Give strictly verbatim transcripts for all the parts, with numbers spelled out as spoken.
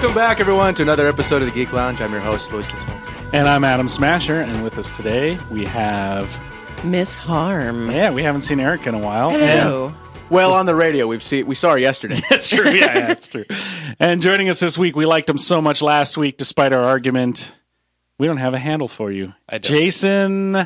Welcome back, everyone, to another episode of the Geek Lounge. I'm your host, Louis Litzman. And I'm Adam Smasher, and with us today we have Miss Harm. Yeah, we haven't seen Erica in a while. Hello. And well, on the radio, we've seen we saw her yesterday. That's true. Yeah, yeah, that's true. And joining us this week, we liked him so much last week, despite our argument. We don't have a handle for you, I don't. Jason.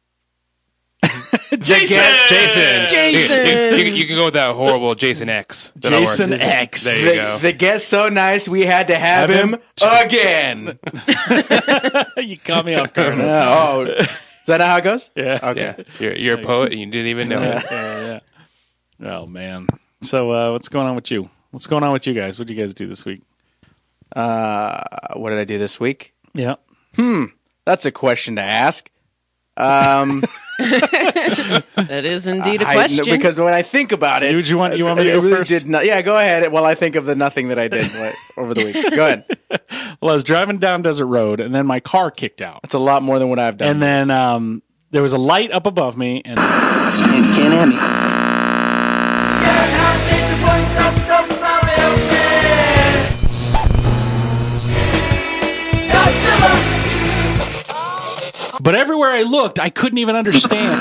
Jason! Jason. Jason. You, you, you can go with that horrible Jason X. That'll Jason work. X. There you The, go. the guest so nice, we had to have, Have him, him? again. You caught me off guard. oh, is that how it goes? Yeah. Okay. Yeah, you're, you're a poet and you didn't even know Yeah, it. yeah, yeah. Oh man. So, uh, what's going on with you? What's going on with you guys? What did you guys do this week? Uh, what did I do this week? Yeah. That's a question to ask. Um, That is indeed a I- question. because when I think about it, Would you want- you want me to I go really first? Did not, yeah, go ahead. While I think of the nothing that I did like, over the week. Go ahead. Well, I was driving down Desert Road, and then my car kicked out. That's a lot more than what I've done. And then um, there was a light up above me, and but everywhere I looked, I couldn't even understand.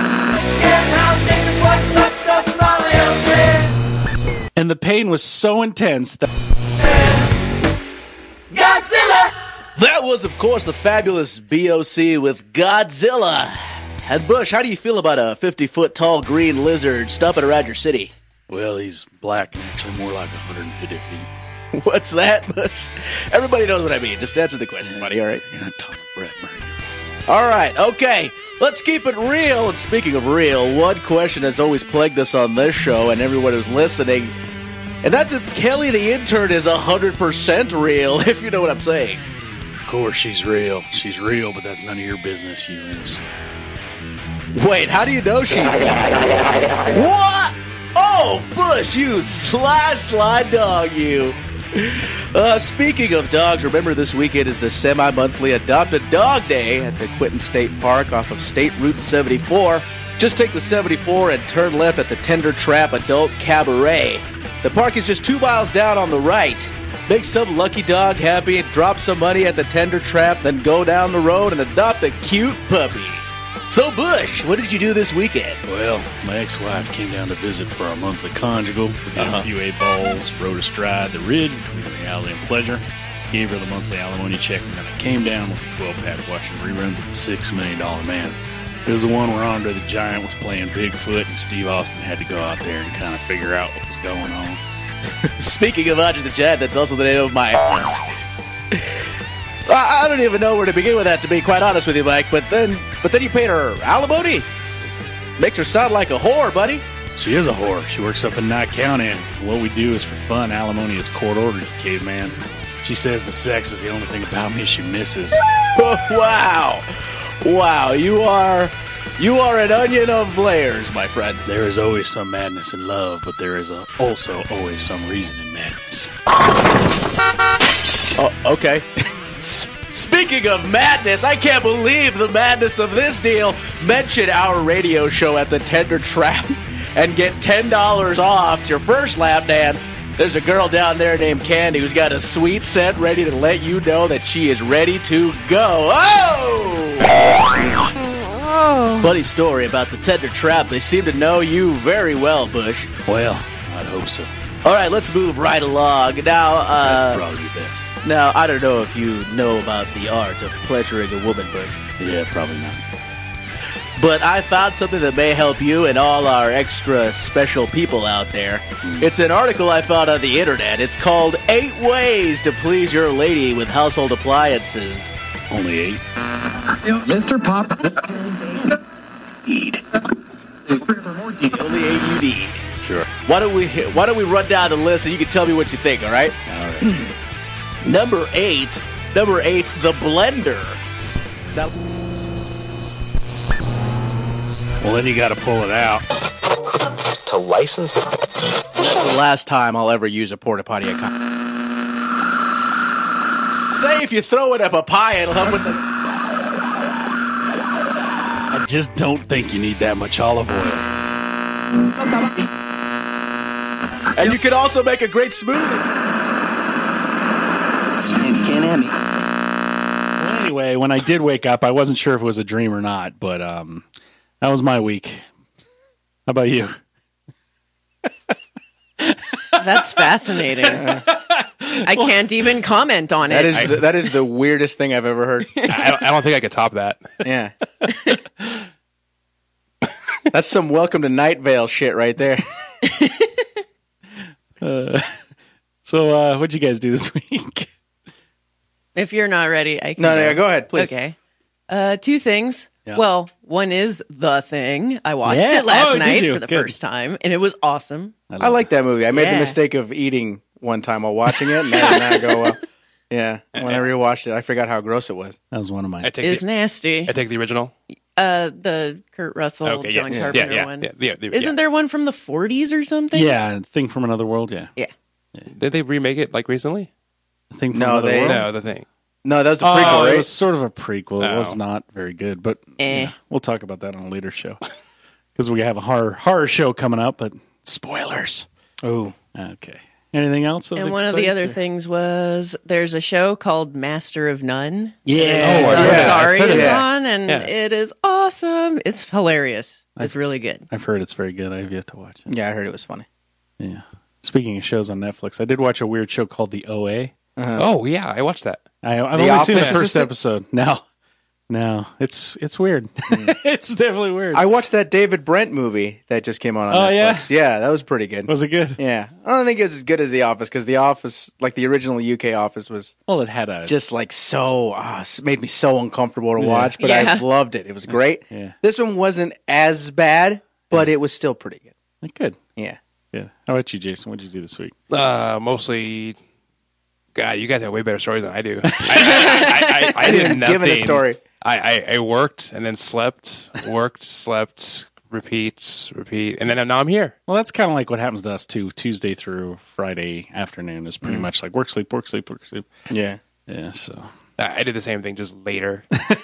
And the pain was so intense that That was, of course, the fabulous B O C with Godzilla. And Bush, how do you feel about a fifty-foot-tall green lizard stomping around your city? well, he's black and actually more like one hundred fifty feet. What's that, Bush? Everybody knows what I mean. Just answer the question, buddy, all right? You're not talking Brett Murray. All right, okay. Let's keep it real. And speaking of real, one question has always plagued us on this show and everyone who's listening, and that's if Kelly the intern is one hundred percent real, if you know what I'm saying. Of course, she's real. She's real, but that's none of your business, you is. Wait, how do you know she's... What? Oh, Bush, you sly, sly dog, you. Uh, speaking of dogs, remember this weekend is the semi-monthly Adopt a Dog Day at the Quinton State Park off of State Route seventy-four. Just take the seventy-four and turn left at the Tender Trap Adult Cabaret. The park is just two miles down on the right. Make some lucky dog happy and drop some money at the Tender Trap, then go down the road and adopt a cute puppy. So, Bush, what did you do this weekend? Well, my ex-wife came down to visit for our monthly conjugal. We did a few eight balls, rode astride the ridge between reality and pleasure, gave her the monthly alimony check, and then I came down with a twelve-pack watching reruns of the Six Million Dollar Man. It was the one where Andre the Giant was playing Bigfoot, and Steve Austin had to go out there and kind of figure out what was going on. Speaking of Andre the Giant, that's also the name of my... I I don't even know where to begin with that, to be quite honest with you, Mike. But then, but then you paid her alimony? Makes her sound like a whore, buddy. She is a whore. She works up in Nye County, and what we do is for fun. Alimony is court-ordered, caveman. She says the sex is the only thing about me she misses. Wow, wow, you are, you are an onion of layers, my friend. There is always some madness in love, but there is a, also always some reason in madness. Oh, okay. S- Speaking of madness, I can't believe the madness of this deal. Mention our radio show at the Tender Trap and get ten dollars off your first lap dance. There's a girl down there named Candy who's got a sweet scent ready to let you know that she is ready to go. Oh! oh. Funny story about the Tender Trap. They seem to know you very well, Bush. Well, I'd hope so. All right, let's move right along. Now, That'd uh, probably be best. now I don't know if you know about the art of pleasuring a woman, Bush. Yeah, probably not. But I found something that may help you and all our extra special people out there. It's an article I found on the internet. It's called Eight Ways to Please Your Lady with Household Appliances. Only eight. Mister Pop. Only eight you need. Sure. Why don't we Why don't we run down the list and you can tell me what you think, all right? All right. Number eight. Number eight, the blender. Now, Well, then you got to pull it out. To license it. that's the last time I'll ever use a porta potty at con- Say if you throw it at papaya, it'll help with the... I just don't think you need that much olive oil. And you can also make a great smoothie. Miami. Well, anyway, when I did wake up, I wasn't sure if it was a dream or not, but um, that was my week. How about you? That's fascinating. I can't even comment on That it. is the, that is the weirdest thing I've ever heard. I don't, I don't think I could top that. Yeah. That's some welcome to Night Vale shit right there. Uh, so, uh, what'd you guys do this week? If you're not ready, I can. No, no, go ahead, please. Okay. Uh, two things. Yeah. Well, one is The Thing. I watched Yeah. it last Oh, did night you? for the Good. first time, and it was awesome. I like that movie. I made the Yeah. mistake of eating one time while watching it, and that did not go well. Yeah, when I rewatched it, I forgot how gross it was. That was one of mine. I take It's the, nasty. I take the original. Uh, the Kurt Russell, Okay, John yes. Carpenter yeah, yeah, one. yeah, yeah, yeah. Isn't there one from the forties or something? Yeah, Thing from Another World, yeah. Yeah. Did they remake it like recently? Thing from No, Another they- World? No, the thing. No, that was a Oh, prequel, it right? was sort of a prequel. It Oh. was not very good, but Eh. yeah, we'll talk about that on a later show. Because we have a horror horror show coming up, but spoilers. Ooh. Okay. Anything else? And one of the other things was there's a show called Master of None. Yeah. Aziz Oh, yeah. Ansari I've heard of is that. on, and Yeah. it is awesome. It's hilarious. It's really good. I've heard it's very good. I have yet to watch it. Yeah, I heard it was funny. Yeah. Speaking of shows on Netflix, I did watch a weird show called The O A. Oh, yeah, I watched that. I, I've The only seen the Office first assistant? episode. No, no, it's it's weird. It's definitely weird. I watched that David Brent movie that just came out on Oh, Netflix. Yeah? that was pretty good. Was it good? Yeah, I don't think it was as good as The Office because The Office, like the original U K Office, was Well, it had a just like so uh, made me so uncomfortable to Yeah. watch. But I Yeah. loved it. It was great. Yeah. This one wasn't as bad, but it was still pretty good. like, good. Yeah. Yeah. How about you, Jason? What did you do this week? Uh, mostly, God, you guys have way better stories than I do. I, I, I, I, I did nothing. Give it a story. I, I, I worked and then slept, worked, slept, repeats, repeat, and then now I'm here. Well, that's kind of like what happens to us too. Tuesday through Friday afternoon is pretty much like work, sleep, work, sleep, work, sleep. Yeah. Yeah. So I I did the same thing, just later,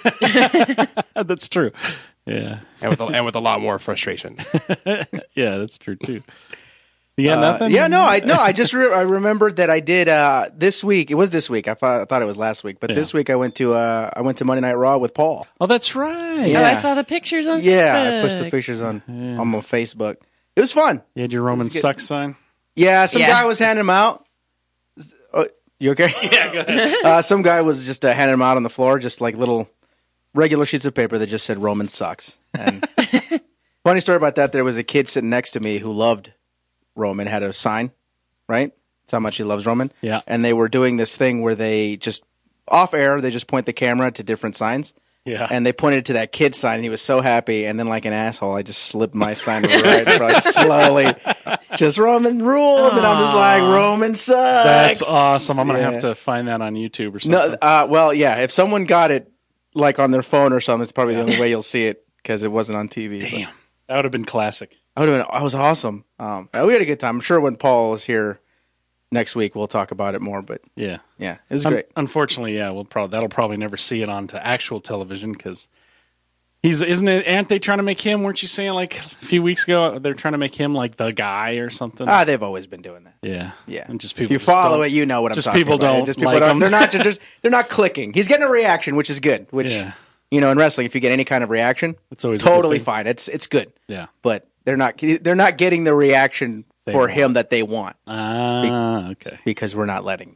that's true. Yeah. and with a, and with a lot more frustration. Yeah, that's true too. You got Uh, nothing? yeah, no, I no, I just re- I remembered that I did uh, this week. It was this week. I thought I thought it was last week, but Yeah. this week I went to uh, I went to Monday Night Raw with Paul. Oh, that's right. Yeah. Oh, I saw the pictures on Yeah, Facebook. I pushed the pictures on on my Facebook. It was fun. You had your Roman It's good. sucks sign. Yeah, some Yeah. guy was handing them out. Oh, you okay? Yeah, go ahead. uh, some guy was just uh, handing them out on the floor, just like little regular sheets of paper that just said Roman sucks. And funny story about that, there was a kid sitting next to me who loved Roman, had a sign, right? That's how much he loves Roman. Yeah. And they were doing this thing where they just, off air, they just point the camera to different signs. Yeah. And they pointed to that kid's sign, and he was so happy. And then, like an asshole, I just slipped my sign to the right, for like slowly, just Roman rules, and I'm just like, Roman sucks. That's awesome. I'm gonna Yeah. have to find that on YouTube or No, something. uh, well, yeah. If someone got it like on their phone or something, it's probably the only way you'll see it because it wasn't on T V. Damn, that would have been classic. I would have been. I was awesome. Um, we had a good time. I'm sure when Paul is here next week, we'll talk about it more. But Yeah. yeah, it was Un- great. unfortunately, yeah, we'll probably that'll probably never see it on to actual television because he's isn't it? Aren't they trying to make him? Weren't you saying like a few weeks ago they're trying to make him like the guy or something? Ah, they've always been doing that. yeah, Yeah, And just if people you just follow don't- it, you know what I'm just talking people about. don't Just people like don't. him. They're not just. They're not clicking. He's getting a reaction, which is good. Which Yeah. you know, in wrestling, if you get any kind of reaction, It's always a good totally thing. fine. It's it's good. Yeah. But they're not. They're not getting the reaction They for want. him that they want. Ah, okay. Because we're not letting them.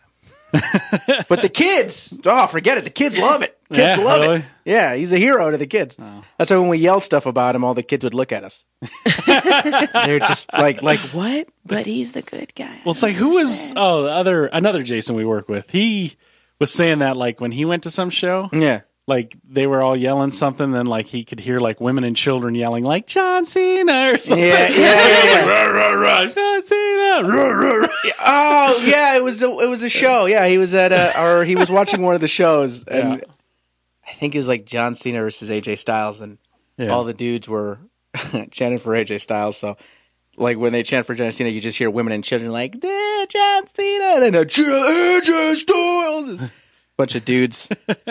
But the kids, oh, forget it. The kids love it. Kids Yeah, love really? it. Yeah, he's a hero to the kids. That's why when we yelled stuff about him, all the kids would look at us. They're just like, like what? But he's the good guy. Well, it's like who was oh the other another Jason we work with. He was saying that like when he went to some show, Yeah. like they were all yelling something, then like he could hear like women and children yelling like John Cena or something. Yeah, yeah, yeah, yeah. Rah, rah, rah, John Cena. Rah, rah, rah. Oh, yeah. It was a, it was a show. Yeah, he was at a, or he was watching one of the shows, and Yeah. I think it was like John Cena versus A J Styles, and Yeah. all the dudes were chanting for A J Styles. So, like when they chant for John Cena, you just hear women and children like "Yeah, John Cena," and then a A J Styles. Bunch of dudes.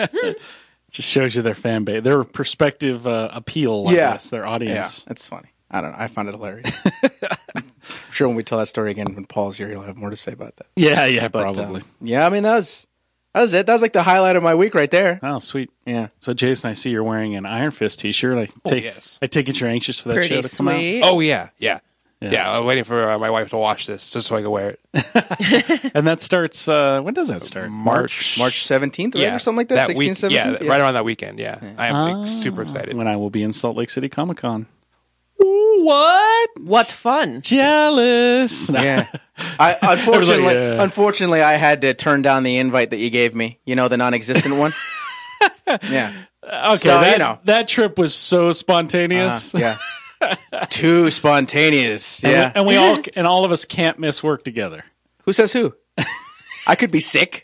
Just shows you their fan base, their perspective uh, appeal. I Yeah. guess, their Yeah, audience. that's funny. I don't know. I found it hilarious. I'm sure when we tell that story again when Paul's here, he'll have more to say about that. Yeah, yeah, But, probably. um, yeah, I mean that was That was it. That was like the highlight of my week right there. Oh, sweet. Yeah. So, Jason, I see you're wearing an Iron Fist T-shirt. I take, yes. I take it you're anxious for that Pretty show to come out. sweet. Oh yeah, yeah, Yeah. yeah. I'm waiting for uh, my wife to watch this just so I can wear it. And that starts, uh, when does that start? March, March seventeenth, right? yeah, Or something like that? week, sixteenth, seventeenth? yeah, right around that weekend. Yeah, I am like, super excited. When I will be in Salt Lake City Comic Con. What? What fun. Jealous. Yeah. I, unfortunately, like, yeah. unfortunately, I had to turn down the invite that you gave me. You know, the non-existent one? Yeah. Okay, So, that, you know. that trip was so spontaneous. Uh, yeah. Too spontaneous. And we- Yeah. And we all and all of us can't miss work together. Who says who? I could be sick.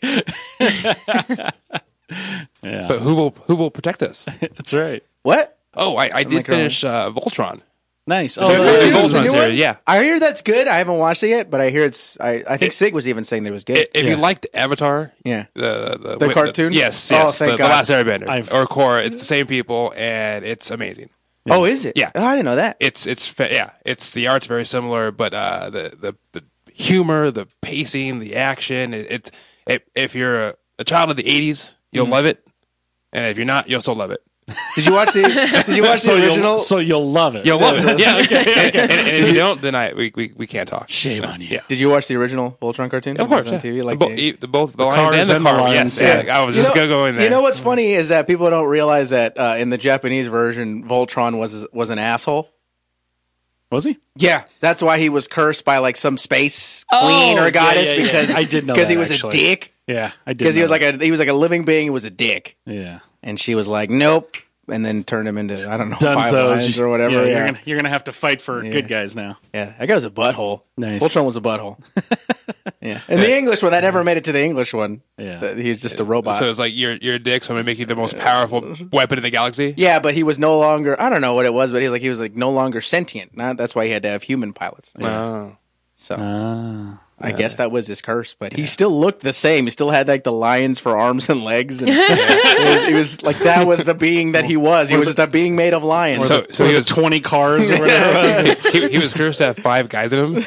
Yeah. But who will who will protect us? That's right. What? Oh, I, I did like, finish uh, Voltron. Nice. Oh, The the- cartoon, Voltron the new series, one? yeah. I hear that's good. I haven't watched it yet, but I hear it's. I, I think It- Sig was even saying that it was good. I- If Yeah. you liked Avatar, yeah. the the, The cartoon? yes, Oh, yes, thank the, the God. Last Airbender I've- or Korra, it's the same people, and it's amazing. Oh, is it? Yeah. Oh, I didn't know that. It's it's fa- yeah, it's the art's very similar, but uh, the the the humor, the pacing, the action, it, it, it if you're a, a child of the eighties, you'll love it, and if you're not, you'll still love it. Did you watch the? Did you watch so the original? You'll, so you'll love it. You'll love it, yeah. And, and, and if you don't, then I we we, we can't talk. Shame on you. Yeah. Did you watch the original Voltron cartoon? Of course, It was on yeah. T V. Like Bo- the- e- the, both the, cars lions and the and the car. lions, Yes, yeah. yeah. I was You just know- gonna go in there. You know what's funny is that people don't realize that uh, in the Japanese version, Voltron was was an asshole. Was he? Yeah, that's why he was cursed by like some space Oh, queen or yeah, goddess yeah, yeah. because I did know because he that, was actually. a dick. Yeah, I did. Because he know was like that. a he was like a living being. He was a dick, yeah. and she was like, nope, and then turned him into I don't know five Dunzos lions or whatever. Yeah, Yeah, You're, yeah. gonna, you're gonna have to fight for good guys now. That guy was a butthole. Nice. Voltron was a butthole. Yeah, and the English one that never made it to the English one. Yeah. that he was just a robot. So it's like you're you're a dick, so I'm gonna make you the most powerful weapon in the galaxy. Yeah, but he was no longer. I don't know what it was, but he was like he was like no longer sentient. Not, that's why he had to have human pilots. Oh. So Ah. I guess that was his curse. But he still looked the same. He still had like the lions for arms and legs. And it, was, it was like that was the being that he was. He was just a being made of lions. So so he was twenty cars or whatever. he, he was cursed to have five guys in him.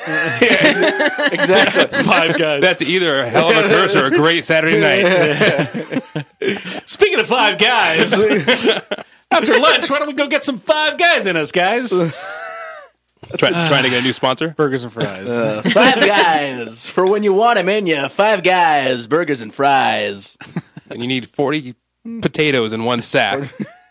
exactly. Five guys. That's either a hell of a curse or a great Saturday night. Speaking of five guys, after lunch, why don't we go get some five guys in us, guys? Try, trying to get a new sponsor. Burgers and fries. Uh, five guys for when you want them in you. Five guys, burgers and fries. And you need forty potatoes in one sack.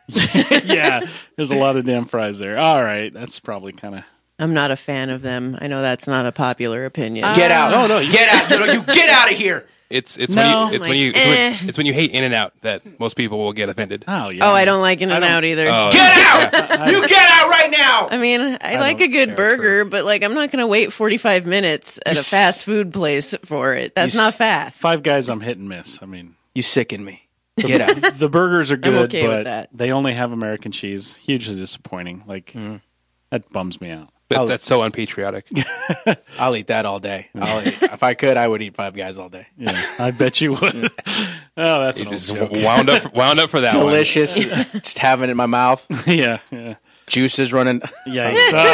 Yeah, there's a lot of damn fries there. All right, that's probably kind of. I'm not a fan of them. I know that's not a popular opinion. Get out! No, no, get out! You, know, you get out of here! It's it's No. when you it's when you it's, Eh. when, it's when you hate In and Out that most people will get offended. Oh yeah. Oh, I don't like In and Out either. Oh, Get out! You get out right now! I mean, I, like a don't good care burger, but like I'm not going to wait forty-five minutes at a fast food place for it. That's You not s- fast. Five guys, I'm hit and miss. I mean, You sicken me. Get out! the burgers are good, okay with but that. they only have American cheese. Hugely disappointing. Like that bums me out. That, that's so unpatriotic. I'll eat that all day. I'll eat, if I could, I would eat Five Guys all day. Yeah, I bet you would. Oh, that's an old Just joke. wound up wound up for that one. Delicious. Just having it in my mouth. Yeah, yeah. Juices running. Yikes! All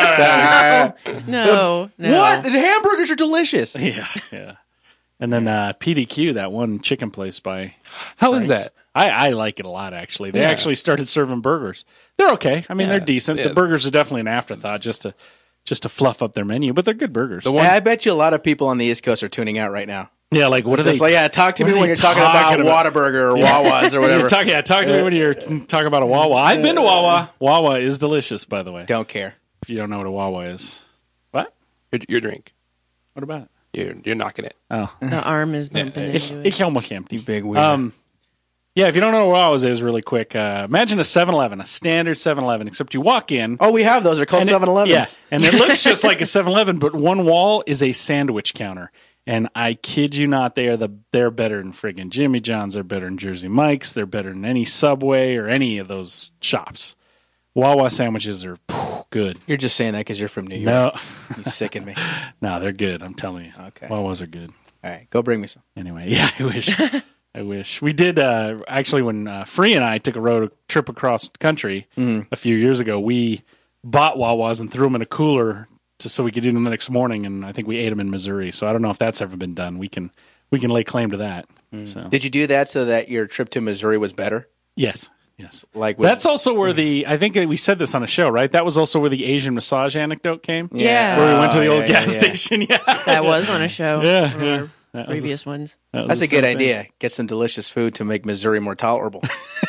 right, all right. no, no. What? The hamburgers are delicious. Yeah, yeah. And then uh, P D Q, that one chicken place by How is that? I, I like it a lot, actually. They Yeah. actually started serving burgers. They're okay. I mean, Yeah. they're decent. Yeah. The burgers are definitely an afterthought just to just to fluff up their menu, but they're good burgers. The Hey, ones- I bet you a lot of people on the East Coast are tuning out right now. yeah, like what are Just they? like, yeah, talk to what me are when they you're talking talking about about? Whataburger or Wawa's or whatever. Talk, yeah, talk to me when you're t- talking about a Wawa. I've been to Wawa. Wawa is delicious, by the way. Don't care. If you don't know what a Wawa is, what? Your, your drink. What about it? You're you're knocking it. Oh, The arm is bumping it's, into it. it's almost empty. Big weird. Um, yeah, if you don't know what Wawa's is, really quick, uh, imagine a seven eleven, a standard seven eleven, except you walk in. oh, we have those. They're called and it- seven elevens. Yeah, and it looks just like a seven eleven, but one wall is a sandwich counter. And I kid you not, they are the they're better than friggin' Jimmy John's. They're better than Jersey Mike's. They're better than any Subway or any of those shops. Wawa sandwiches are phew, good. You're just saying that because you're from New York. No, You sicken me. no, they're good. I'm telling you. Okay. Wawas are good. All right, go bring me some. Anyway, yeah, I wish. I wish we did. Uh, actually, when uh, Free and I took a road trip across country a few years ago, we bought Wawas and threw them in a cooler to, so we could eat them the next morning. And I think we ate them in Missouri. So I don't know if that's ever been done. We can we can lay claim to that. So Did you do that so that your trip to Missouri was better? yes, yes. Like with, That's also where the I think we said this on a show, right? That was also where the Asian massage anecdote came. Yeah. Where we went to the Oh, old yeah, gas yeah, yeah. station. Yeah, That was on a show. Yeah, Or yeah. That was- previous ones. that was That's the a good same thing. idea. Get some delicious food to make Missouri more tolerable.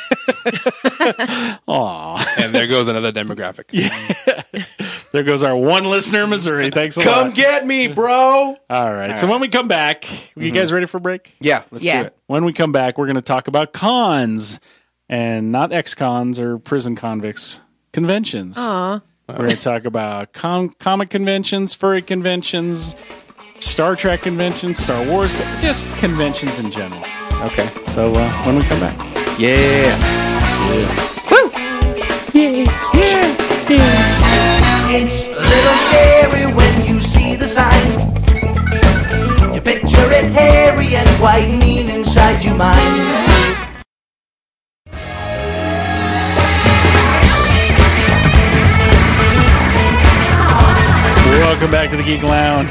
Aw. And there goes another demographic. There goes our one listener in Missouri. Thanks a Come lot. get me, bro. All right. So when we come back, you guys ready for a break? Yeah, let's Yeah. do it. When we come back, we're going to talk about cons and not ex-cons or prison convicts, conventions. Aw. We're going to talk about com- comic conventions, furry conventions, Star Trek conventions, Star Wars, con- just conventions in general. Okay. So uh, when we come back. Yeah. It's a little scary when you see the sign. You picture it hairy and white, mean inside your mind. Welcome back to the Geek Lounge.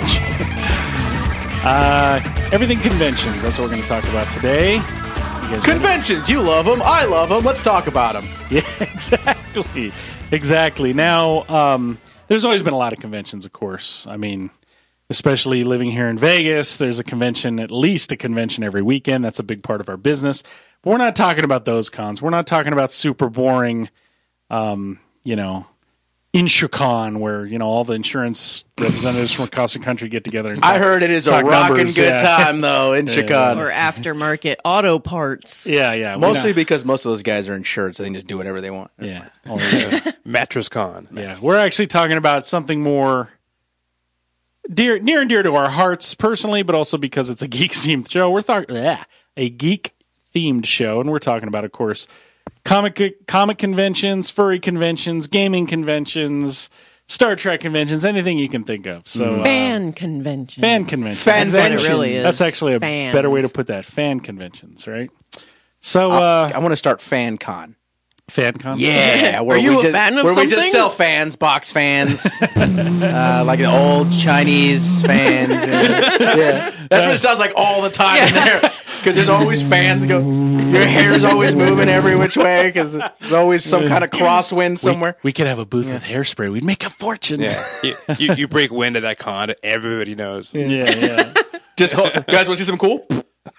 uh, everything conventions. That's what we're going to talk about today. You guys ready? Conventions, you love them. I love them. Let's talk about them. Yeah, exactly. Exactly. Now, um, there's always been a lot of conventions, of course. I mean, especially living here in Vegas, there's a convention, at least a convention every weekend. That's a big part of our business. But we're not talking about those cons. We're not talking about super boring, um, you know, InsureCon, where, you know, all the insurance representatives from across the country get together. And I talk- heard it is a talk rocking numbers, good yeah. time, though, in Chicago. Or aftermarket auto parts. Yeah, yeah. we're Mostly not- because most of those guys are insured, so they can just do whatever they want. yeah. All the- Mattress Con. Yeah, we're actually talking about something more dear, near and dear to our hearts personally, but also because it's a geek themed show. We're talking yeah, a geek themed show, and we're talking about, of course, comic comic conventions, furry conventions, gaming conventions, Star Trek conventions, anything you can think of. So uh, Fan convention. fan conventions. Fan That's what it conventions. really is. That's actually a Fans. better way to put that. Fan conventions, right? So uh, I want to start Fan Con. fan con. Yeah, where Are you we a just, fan of where we just something? sell fans, box fans, uh, like the old Chinese fans. And, yeah, that's what it sounds like all the time in there. Because there's always fans go. Your hair's always moving every which way because there's always some kind of crosswind We, somewhere. we could have a booth with hairspray. We'd make a fortune. Yeah. you, you, you break wind at that con, everybody knows. yeah, yeah. Just you guys want to see something cool?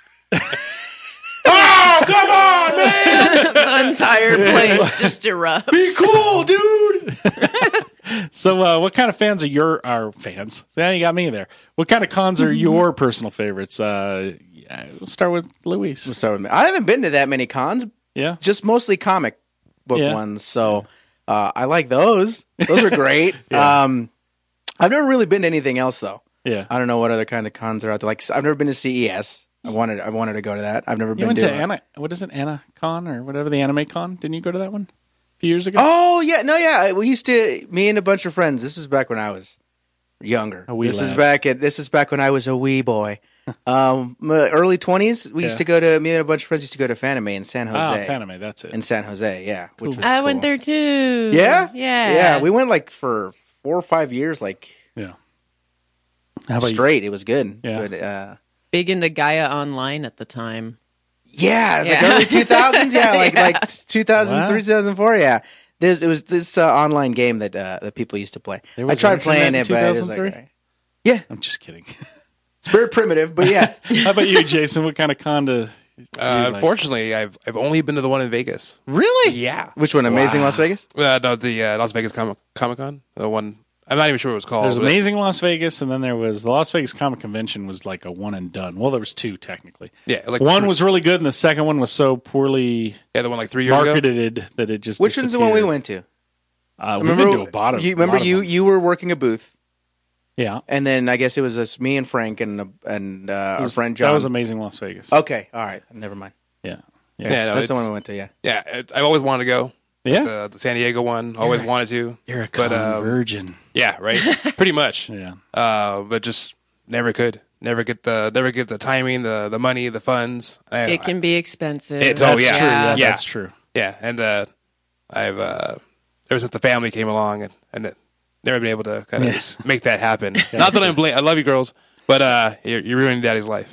Oh, come on, man! The entire place just erupts. Be cool, dude. So, uh, what kind of fans are your our fans? Yeah, you got me there. What kind of cons are your personal favorites? Uh, yeah, we'll start with Luis. Let's start with me. I haven't been to that many cons. Yeah. Just mostly comic book Yeah. ones. So uh, I like those. Those are great. Yeah. um, I've never really been to anything else though. Yeah, I don't know what other kind of cons are out there. Like I've never been to C E S. I wanted I wanted to go to that. I've never you been went to. to Anna. What is it, AnaCon or whatever the Anime Con? Didn't you go to that one a few years ago? Oh yeah, no yeah. We used to me and a bunch of friends. This was back when I was younger. A wee this is lad. back at this is back when I was a wee boy. um, my early twenties. We used Yeah. to go to me and a bunch of friends used to go to Fanime in San Ah, Jose. Fanime. That's it. in San Jose, yeah. Which was I cool. went there too. Yeah, Yeah. yeah. We went like for four or five years, like yeah. How about you? straight. It was good. Yeah. But, uh, Big into Gaia Online at the time. yeah, it was Yeah. like early two thousands. Yeah, like Yeah. like two thousand three, Wow. two thousand four. Yeah, There's, it was this uh, online game that uh, that people used to play. There I was tried internet playing in it, but it was like, two thousand three? all right. yeah, I'm just kidding. it's very primitive, but yeah. How about you, Jason? What kind of con do you Uh, like? unfortunately, I've I've only been to the one in Vegas. Really? Yeah. Which one? Amazing Wow. Las Vegas? Uh, no, the uh, Las Vegas Comic Comic Con. The one. I'm not even sure what it was called. There's but- Amazing Las Vegas, and then there was the Las Vegas Comic Convention was like a one and done. Well, there was two technically. Yeah, like One three- was really good, and the second one was so poorly yeah, the one like three years ago. marketed that it just Which one's the one we disappeared. went to? Uh, we've Remember, been to a bottom. you, remember lot of you them. you were working a booth, Yeah, and then I guess it was us, me and Frank and uh, and uh, It our was- friend John. That was Amazing Las Vegas. Okay, all right, never mind. Yeah, Yeah, no, That's the it's- one we went to. Yeah. Yeah, it, I've always wanted to go. yeah. The, the San Diego one, always wanted to. You're a but, con um, virgin. Yeah, right. Pretty much. Yeah, Uh, but just never could. Never get the never get the timing, the the money, the funds. I, It can be expensive. It's- oh, that's yeah. true. Yeah, Yeah. that's true. Yeah, and uh, I've uh, ever since the family came along and and it, never been able to kind of Yeah. just make that happen. Not that I'm blame. I love you, girls, But uh, you're, you're ruining Daddy's life.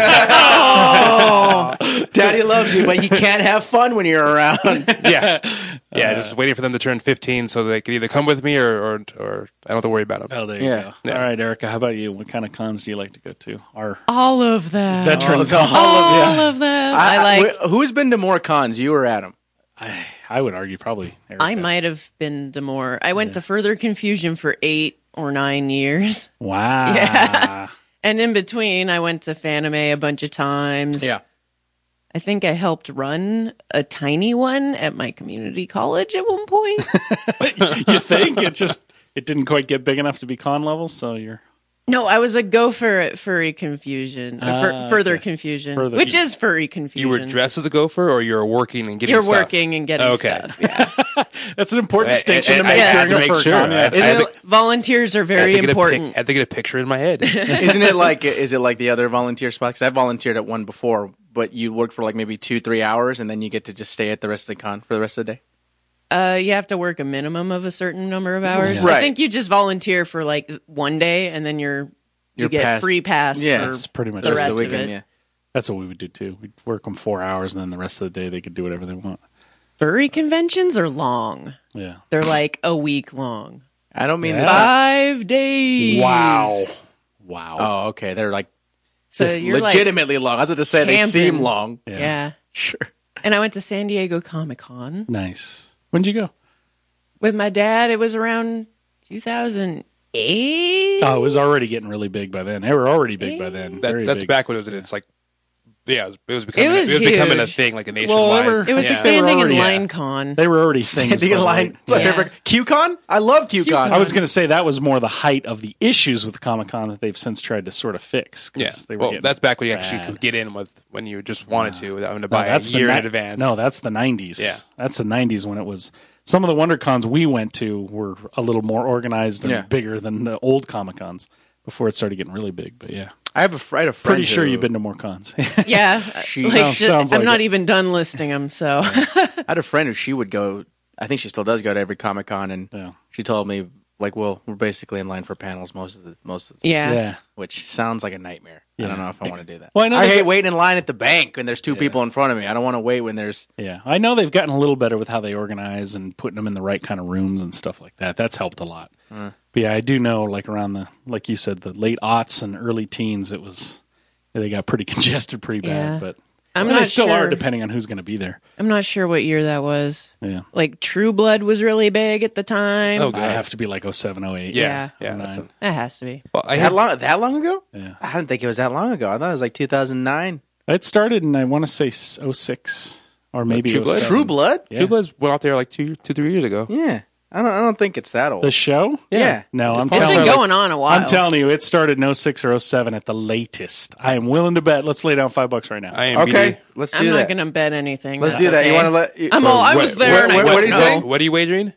Oh. Daddy loves you, but he can't have fun when you're around. yeah, yeah. Uh, just waiting for them to turn fifteen so they can either come with me or, or, or I don't have to worry about them. Oh, there you Yeah. go. Yeah. All right, Erica, how about you? What kind of cons do you like to go to? Our All of them. veteran all cons. All of them. I, like. wh- who's been to more cons, you or Adam? I, I would argue probably Erica. I might have been to more. I went to Further Confusion for eight or nine years. Wow. Yeah. And in between, I went to Fanime a bunch of times. Yeah. I think I helped run a tiny one at my community college at one point. You think it just it didn't quite get big enough to be con level, so you're No, I was a gopher at Furry Confusion. Uh, fur- Ah, further okay. Confusion, Further- which is Furry Confusion. You were dressed as a gopher, or you were working and getting You're stuff? working and getting Okay. stuff. Yeah. that's an important I- distinction I- to I- make I had during to a make fur sure. con, yeah. I- I- Isn't had it, Volunteers are I had very to get a pic- important. I had to get a picture in my head. isn't it like is it like the other volunteer spots? Because I volunteered at one before, but you work for like maybe two, three hours, and then you get to just stay at the rest of the con for the rest of the day. Uh, you have to work a minimum of a certain number of hours. Yeah. I Right. think you just volunteer for like one day, and then you're you You're get past- free pass. Yeah, for That's pretty much the it. rest the of weekend, it. yeah. That's what we would do too. We'd work them four hours, and then the rest of the day they could do whatever they want. Furry conventions are long. Yeah. They're like a week long. I don't mean Yeah. this. Five days. Wow. Oh, okay. They're like So you're legitimately long. I was about to say they camping. seem long. like, Yeah. yeah. Sure. And I went to San Diego Comic Con Nice. When'd you go? with my dad. It was around two thousand eight. Oh, it was already getting really big by then. They were already big by then. That, Very that's big. back when it was. It's like, yeah, it was, it was becoming. It was becoming a huge. thing, like a Well, nationwide. they were- It was Yeah. standing They in were already- line con. They were already things. Standing in by line. the way. It's my Yeah. favorite. QCon? I love QCon. I was going to say that was more the height of the issues with Comic Con that they've since tried to sort of fix. 'cause yeah. they were Well, getting that's back when you actually bad. could get in with when you just wanted to without having to No, buy a that's the year ni- in advance. No, that's the nineties. Yeah. That's the nineties when it was. Some of the WonderCons we went to were a little more organized and Yeah. bigger than the old Comic Cons before it started getting really big. But yeah, I have a, fr- I had a friend. pretty sure who- you've been to more cons. Yeah. She- like, Sounds- ju- sounds I'm like not it. even done listing them. So I had a friend who she would go. I think she still does go to every Comic Con, and Yeah. she told me like, well, we're basically in line for panels most of the most of the yeah. yeah. which sounds like a nightmare. I don't know if I want to do that. Well, I know I they hate got- waiting in line at the bank when there's two people in front of me. I don't want to wait when there's. Yeah, I know they've gotten a little better with how they organize and putting them in the right kind of rooms and stuff like that. That's helped a lot. But yeah, I do know, like around the, like you said, the late aughts and early teens, it was they got pretty congested pretty Yeah. bad. But I'm and not they still sure. are, depending on who's going to be there. I'm not sure what year that was. Yeah, Like True Blood was really big at the time. Oh, I God. have to be like oh seven, oh eight. yeah, Yeah. yeah. that's a- That has to be. well, I That had, long? That long ago? Yeah. I didn't think it was that long ago. I thought it was like two thousand nine. It started in I want to say oh six or maybe True Blood? oh seven. True Blood? Yeah. True Bloods went out there like two, two, three years ago. Yeah. I don't. I don't think it's that old. The show? Yeah. No, I'm It's telling been you. going on a while. I'm telling you, it started in oh six or oh seven at the latest. I am willing to bet. Let's lay down five bucks right now. I am Okay, let's do I'm that. not going to bet anything. Let's That's do that. You okay. want to let? You, I'm all. I was What- there. what- and I what- don't what do you know. say? What are you wagering?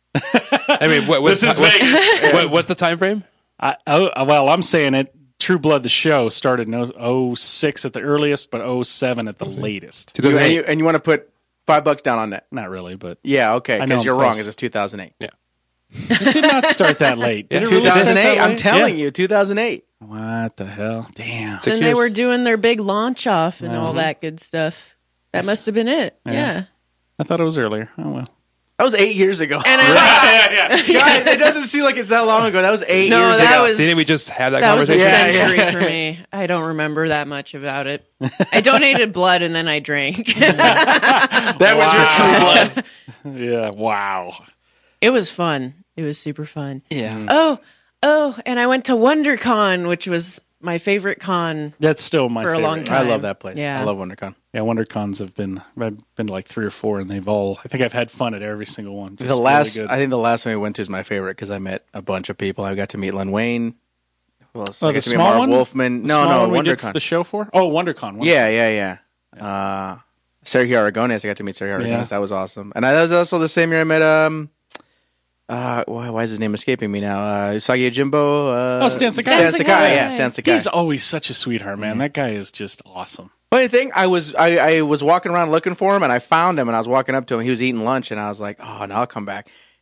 I mean, what, what's, This is what- Vegas. what- what's the time frame? I, oh, well, I'm saying it. True Blood, the show, started in oh six at the earliest, but oh seven at the latest. you, and you and you want to put five bucks down on that? Not really, but Yeah. Okay. I know Because I'm you're wrong. close. It's two thousand eight. Yeah. it did not start that late. Did it really two start thousand that eight. I'm late? telling Yeah. you, two thousand eight. What the hell? Damn. Then they years. were doing their big launch off and Uh-huh. all that good stuff. That must have been it. Yeah. Yeah. I thought it was earlier. Oh, well. That was eight years ago. And I, Guys, it doesn't seem like it's that long ago. That was eight No, years that ago. was- Didn't we just have that, that was a conversation? Yeah, century yeah. for me. I don't remember that much about it. I donated blood and then I drank. That was your true blood. Yeah, wow. It was fun. It was super fun. Yeah. Oh, oh, and I went to WonderCon, which was my favorite con. That's still my For a favorite. long I time. love that place. Yeah. I love WonderCon. Yeah, WonderCons have been, I've been to like three or four, and they've all, I think I've had fun at every single one. Just The last, really good. I think the last one we went to is my favorite because I met a bunch of people. I got to meet Len Wayne. Who else? Oh, I the got to meet small Mark one? Wolfman. The No, small no, one we did WonderCon. the show for? Oh, WonderCon. WonderCon. Yeah, yeah, yeah. Uh, Sergio Aragones. I got to meet Sergio Aragones. Yeah. That was awesome. And I, that was also the same year I met. Um, uh, why, why is his name escaping me now? Uh, Usagi Jimbo. Uh, Oh, Stan Sakai. Stan Stan Sakai. Sakai. Yeah, Stan Sakai. He's always such a sweetheart, man. That guy is just awesome. Funny thing, I was I, I was walking around looking for him, and I found him, and I was walking up to him. He was eating lunch, and I was like, "Oh, no, I'll come back."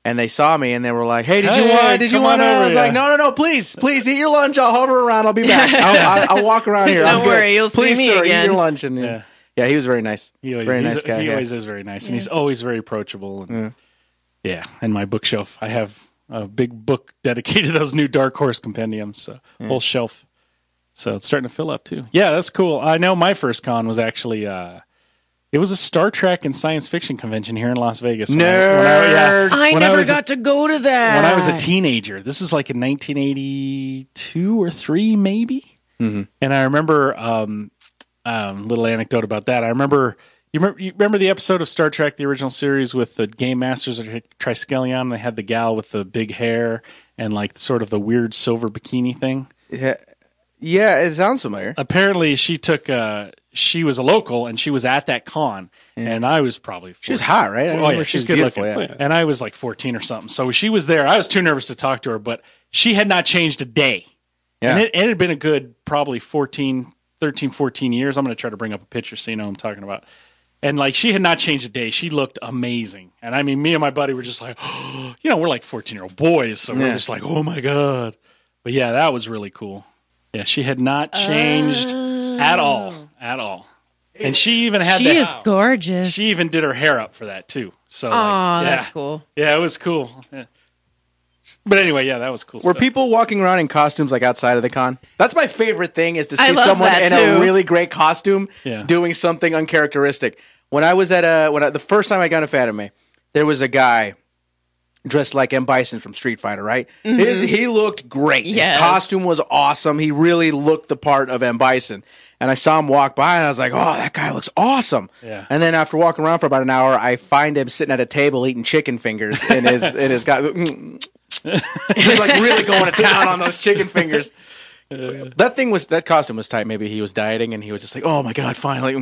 and they saw me and they were like, "Hey, did Hey, you want? Did you come want?" on to? I over, was yeah. like, "No, no, no, please, please eat your lunch. I'll hover around. I'll be back. I'll, I'll, I'll walk around here. Don't I'm good. worry, you'll see please, me sir, again." Eat your lunch." And Yeah. yeah, yeah he was very nice. He always, very he's- nice guy. He yeah. always is very nice, and he's always very approachable. And, yeah. And my bookshelf, I have a big book dedicated to those new Dark Horse compendiums, so whole shelf. So it's starting to fill up too. Yeah, that's cool. I know my first con was actually uh, it was a Star Trek and science fiction convention here in Las Vegas. When I, when I, yeah, I when never was a- got to go to that. when I was a teenager. This is like in nineteen eighty-two or three, maybe. Mm-hmm. And I remember, um, um, little anecdote about that. I remember, you remember, you remember the episode of Star Trek, the original series, with the Game Masters of Triskelion. They had the gal with the big hair and like sort of the weird silver bikini thing. Yeah, yeah, it sounds familiar. Apparently, she took. Uh, she was a local, and she was at that con, and I was probably She was hot, right? I Oh remember yeah, she she's was good beautiful, looking. yeah. And I was like fourteen or something. So she was there. I was too nervous to talk to her, but she had not changed a day. Yeah. And it, it had been a good probably fourteen, thirteen, fourteen years. I'm going to try to bring up a picture so you know what I'm talking about. And like she had not changed a day. She looked amazing. And I mean, me and my buddy were just like, oh, you know, we're like fourteen-year-old boys. So we're Yeah. just like, oh my God. But yeah, that was really cool. Yeah, she had not changed at all. At all. And she even had She the, is gorgeous. she even did her hair up for that too. So Oh, like, yeah. that's cool. Yeah, it was cool. Yeah. But anyway, yeah, that was cool. Were stuff. people walking around in costumes like outside of the con? That's my favorite thing is to I see love someone that, in too. a really great costume Yeah. doing something uncharacteristic. When I was at a when I, the first time I got to Anime, there was a guy dressed like M. Bison from Street Fighter, right? His, he looked great. Yes. His costume was awesome. He really looked the part of M. Bison. And I saw him walk by, and I was like, "Oh, that guy looks awesome!" Yeah. And then after walking around for about an hour, I find him sitting at a table eating chicken fingers in his in his guy, just like really going to town on those chicken fingers. That thing was that costume was tight. Maybe he was dieting, and he was just like, "Oh my god, finally!"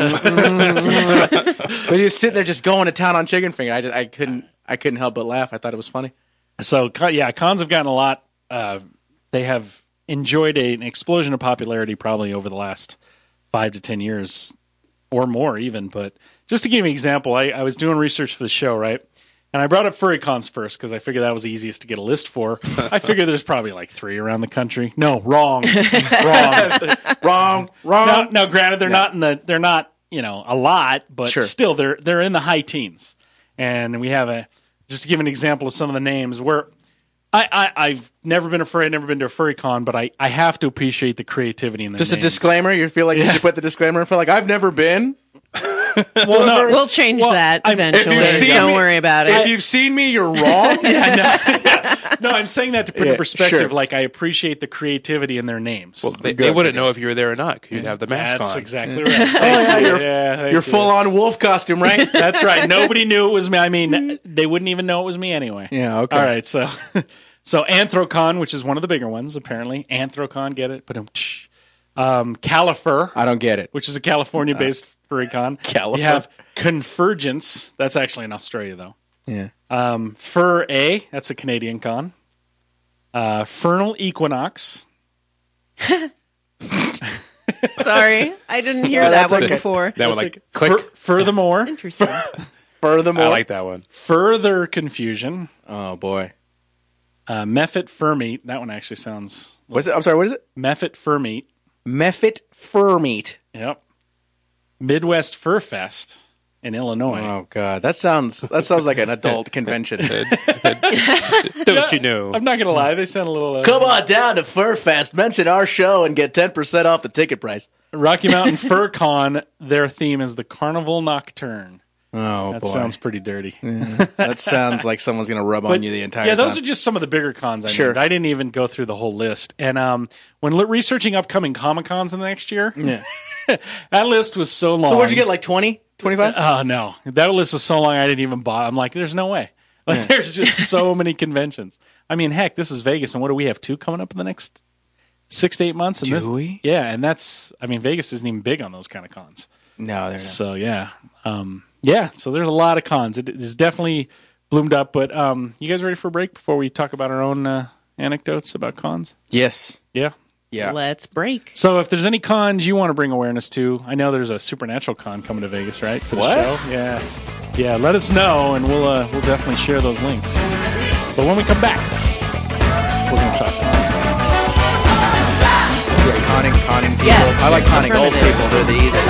But he was sitting there just going to town on chicken finger. I just I couldn't I couldn't help but laugh. I thought it was funny. So con- yeah, cons have gotten a lot. Uh, they have enjoyed a, an explosion of popularity probably over the last five to ten years or more, even. But just to give you an example, I, I was doing research for the show, right? And I brought up furry cons first because I figured that was the easiest to get a list for. I figured there's probably like three around the country. No, wrong, wrong, Wrong, wrong. Now, now, granted, they're not in the they're not you know a lot, but Sure. still they're they're in the high teens. And we have a just to give an example of some of the names where I, I I've never been a furry, never been to a furry con, but I, I have to appreciate the creativity in the Just a names. disclaimer. You feel like you should put the disclaimer in for like I've never been. Well, no, We'll change Well, that I'm- eventually. if you've seen Don't me- worry about If it. you've seen me, you're wrong. no, I'm saying that to put Yeah, in perspective. sure. Like I appreciate the creativity in their names. Well, they, they wouldn't know if you were there or not because you'd have the mask That's on. exactly right. Oh yeah, you're yeah, thank you're you. full on wolf costume, right? That's right. Nobody knew it was me. I mean, they wouldn't even know it was me anyway. Yeah, okay. All right. So, so Anthrocon, which is one of the bigger ones, apparently. Anthrocon, get it? But um, Califer, I don't get it. which is a California-based furry con. Califer. You have Convergence. That's actually in Australia, though. Yeah. Um, Fur A. That's a Canadian con. Uh, Fernal Equinox. Sorry, I didn't hear Oh, that that's one okay. before. That would like click. Fur- furthermore, Interesting. Furthermore, I like that one. Further Confusion. oh boy, Uh, Mephit Fur Meat. That one actually sounds... what's it? I'm sorry. What is it? Mephit Fur Meat. Mephit Fur Meat. Yep. Midwest Fur Fest in Illinois. Oh god, that sounds that sounds like an adult convention. Don't you know? I'm not going to lie. They sound a little... Uh, Come on down to Fur Fest. Mention our show and get ten percent off the ticket price. Rocky Mountain Fur Con, their theme is the Carnival Nocturne. Oh That boy, sounds pretty dirty. that sounds like someone's gonna rub on you the entire yeah, time. those are just some of the bigger cons I Sure. named. I didn't even go through the whole list. And um, when li- researching upcoming Comic Cons in the next year, Yeah. that list was so long. So what'd you get? Like twenty, twenty-five? Oh, no. That list was so long I didn't even bother. I'm like, there's no way. Like, there's just so many conventions. I mean, heck, this is Vegas, and what do we have, two coming up in the next six to eight months? And Do this, we? Yeah, and that's, I mean, Vegas isn't even big on those kind of cons. No, they're not. So, yeah. Um, yeah, so there's a lot of cons. It is definitely bloomed up, but um, you guys ready for a break before we talk about our own uh, anecdotes about cons? Yes. Yeah. Yeah. Let's break. So if there's any cons you want to bring awareness to, I know there's a Supernatural con coming to Vegas, right? For the What? show? Yeah. Yeah, let us know, and we'll uh, we'll definitely share those links. But when we come back, we're going to talk about this. Conning, conning people. Yes, I like conning old affirmative. people. They're the easiest.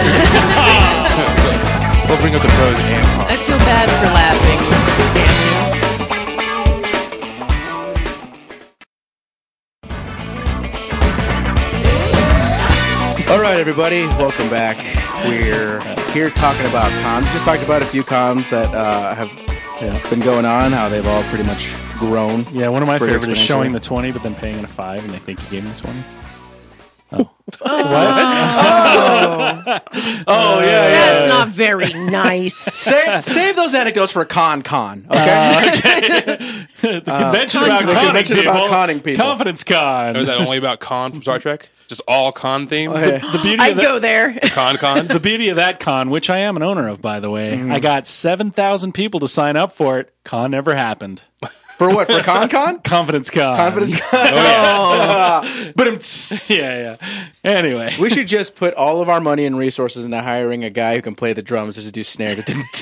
We'll bring up the pros and cons. I feel bad for laughing. Damn you. All right, everybody, welcome back. We're here talking about cons. We just talked about a few cons that uh, have Yeah. been going on, how they've all pretty much grown. Yeah, one of my Pretty favorites is showing exponentially. the twenty, but then paying it a five, and they think you gave them the twenty. Oh. Oh, yeah, yeah. That's not very nice. Save, save those anecdotes for Con Con, okay? The convention Con- about the conning convention people. about conning people. Confidence con. Or is that only about con from Star Trek? Just all con themed? The beauty I of that, go there. Con con? the beauty of that con, which I am an owner of, by the way, Mm-hmm. I got seven thousand people to sign up for it. Con never happened. For what? For Con Con? Confidence con. Confidence Con? Oh, but I'm Yeah, yeah. Anyway. we should just put all of our money and resources into hiring a guy who can play the drums just to do snare.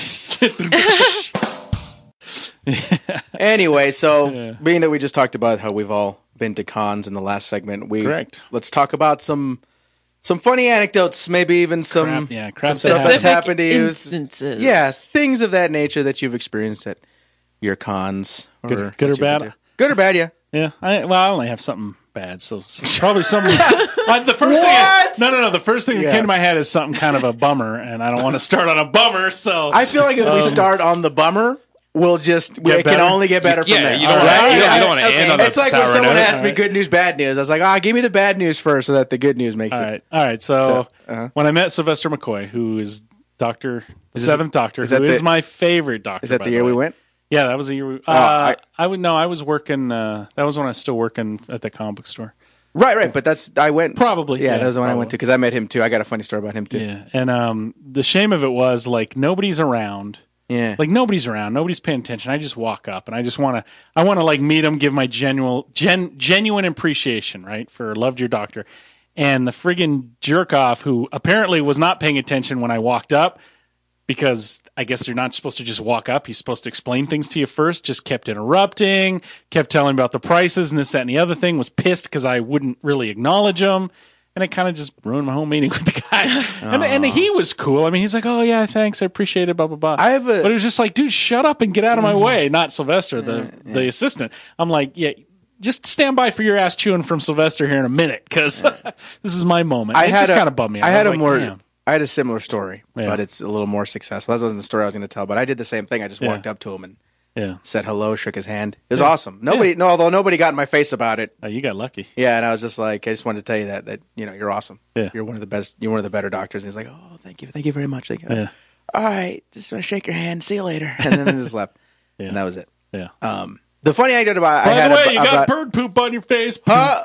Anyway, so Yeah. being that we just talked about how we've all been to cons in the last segment, we Correct. let's talk about some some funny anecdotes, maybe even some Crap, yeah, crap some that stuff that's Specific happened to you. instances. Yeah, things of that nature that you've experienced at your cons, Good- or good or that you've been bad? to. Good or bad, yeah. Yeah, I, well, I only have something bad, so s- probably something. Uh, the first thing, I, What? no, no, no. The first thing that Yeah. came to my head is something kind of a bummer, and I don't want to start on a bummer. So I feel like if we Um, start on the bummer, we'll just we, Get it can better? only get better from Yeah, there. you don't All want right? to you don't, Yeah. you don't want to Okay. end on the It's like sour when someone note. asked me Alright. good news, bad news. I was like, ah, give me the bad news first, so that the good news makes all it. right, all right. So, So, uh-huh. when I met Sylvester McCoy, who is Doctor the this- Seventh Doctor, is that who is the- my favorite Doctor. Is that by the year we way. went? Yeah, that was the year. We, uh, I- I, would no, I was working. Uh, that was when I was still working at the comic book store. Right, right. But that's I went Probably, Yeah, yeah, that was the one I probably. went to because I met him too. I got a funny story about him too. Yeah, and um, the shame of it was like nobody's around. Yeah. Like nobody's around, nobody's paying attention. I just walk up and I just want to, I want to like meet him, give my genuine, gen, genuine appreciation, right, for loved your doctor, and the friggin' jerk off who apparently was not paying attention when I walked up, because I guess you're not supposed to just walk up. He's supposed to explain things to you first. Just kept interrupting, kept telling about the prices and this, that, and the other thing. Was pissed because I wouldn't really acknowledge him. And it kind of just ruined my whole meeting with the guy. And, and he was cool. I mean, he's like, oh, yeah, thanks. I appreciate it, blah, blah, blah. I have a- but it was just like, dude, shut up and get out of my way. Not Sylvester, the, the assistant. I'm like, yeah, just stand by for your ass chewing from Sylvester here in a minute, because this is my moment. I it had just a- kind of bummed me out. I had was a like, more. damn. I had a similar story, Yeah. but it's a little more successful. That wasn't the story I was going to tell, but I did the same thing. I just Yeah. walked up to him and Yeah. said hello, shook his hand. It was awesome. Nobody, no, although nobody got in my face about it. Oh, you got lucky. Yeah, and I was just like, I just wanted to tell you that that you know you're awesome. Yeah. You're one of the best. You're one of the better doctors. And he's like, oh, thank you, thank you very much. Thank you. Yeah. All right, just want to shake your hand. See you later. And then I just left, Yeah. and that was it. Yeah. Um, the funny anecdote about By I had the way, ab- you got about, bird poop on your face. Huh?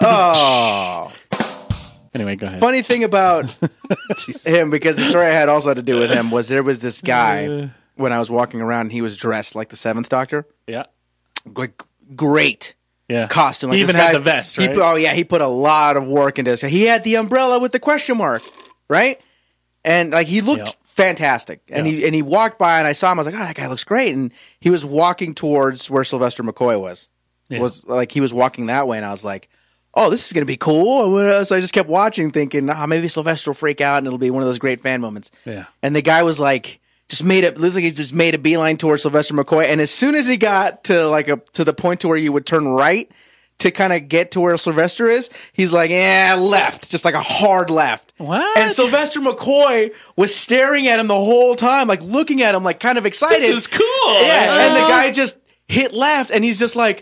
Oh. Anyway, go ahead. Funny thing about him, because the story I had also had to do with him, was there was this guy when I was walking around and he was dressed like the Seventh Doctor. Yeah. Like, great Yeah. costume. Like He this even had guy- the vest, he right? put- oh, yeah. He put a lot of work into this. He had the umbrella with the question mark, right? And like he looked Yep. fantastic. And Yeah. he and he walked by and I saw him. I was like, oh, that guy looks great. And he was walking towards where Sylvester McCoy was. Yeah. Was like he was walking that way, and I was like, oh, this is going to be cool. So I just kept watching, thinking, ah, maybe Sylvester will freak out and it'll be one of those great fan moments. Yeah. And the guy was like, just made it, looks like he just made a beeline towards Sylvester McCoy. And as soon as he got to like a, to the point to where you would turn right to kind of get to where Sylvester is, he's like, yeah, left, just like a hard left. What? And Sylvester McCoy was staring at him the whole time, like looking at him, like kind of excited. This is cool. Yeah. And the guy just hit left and he's just like,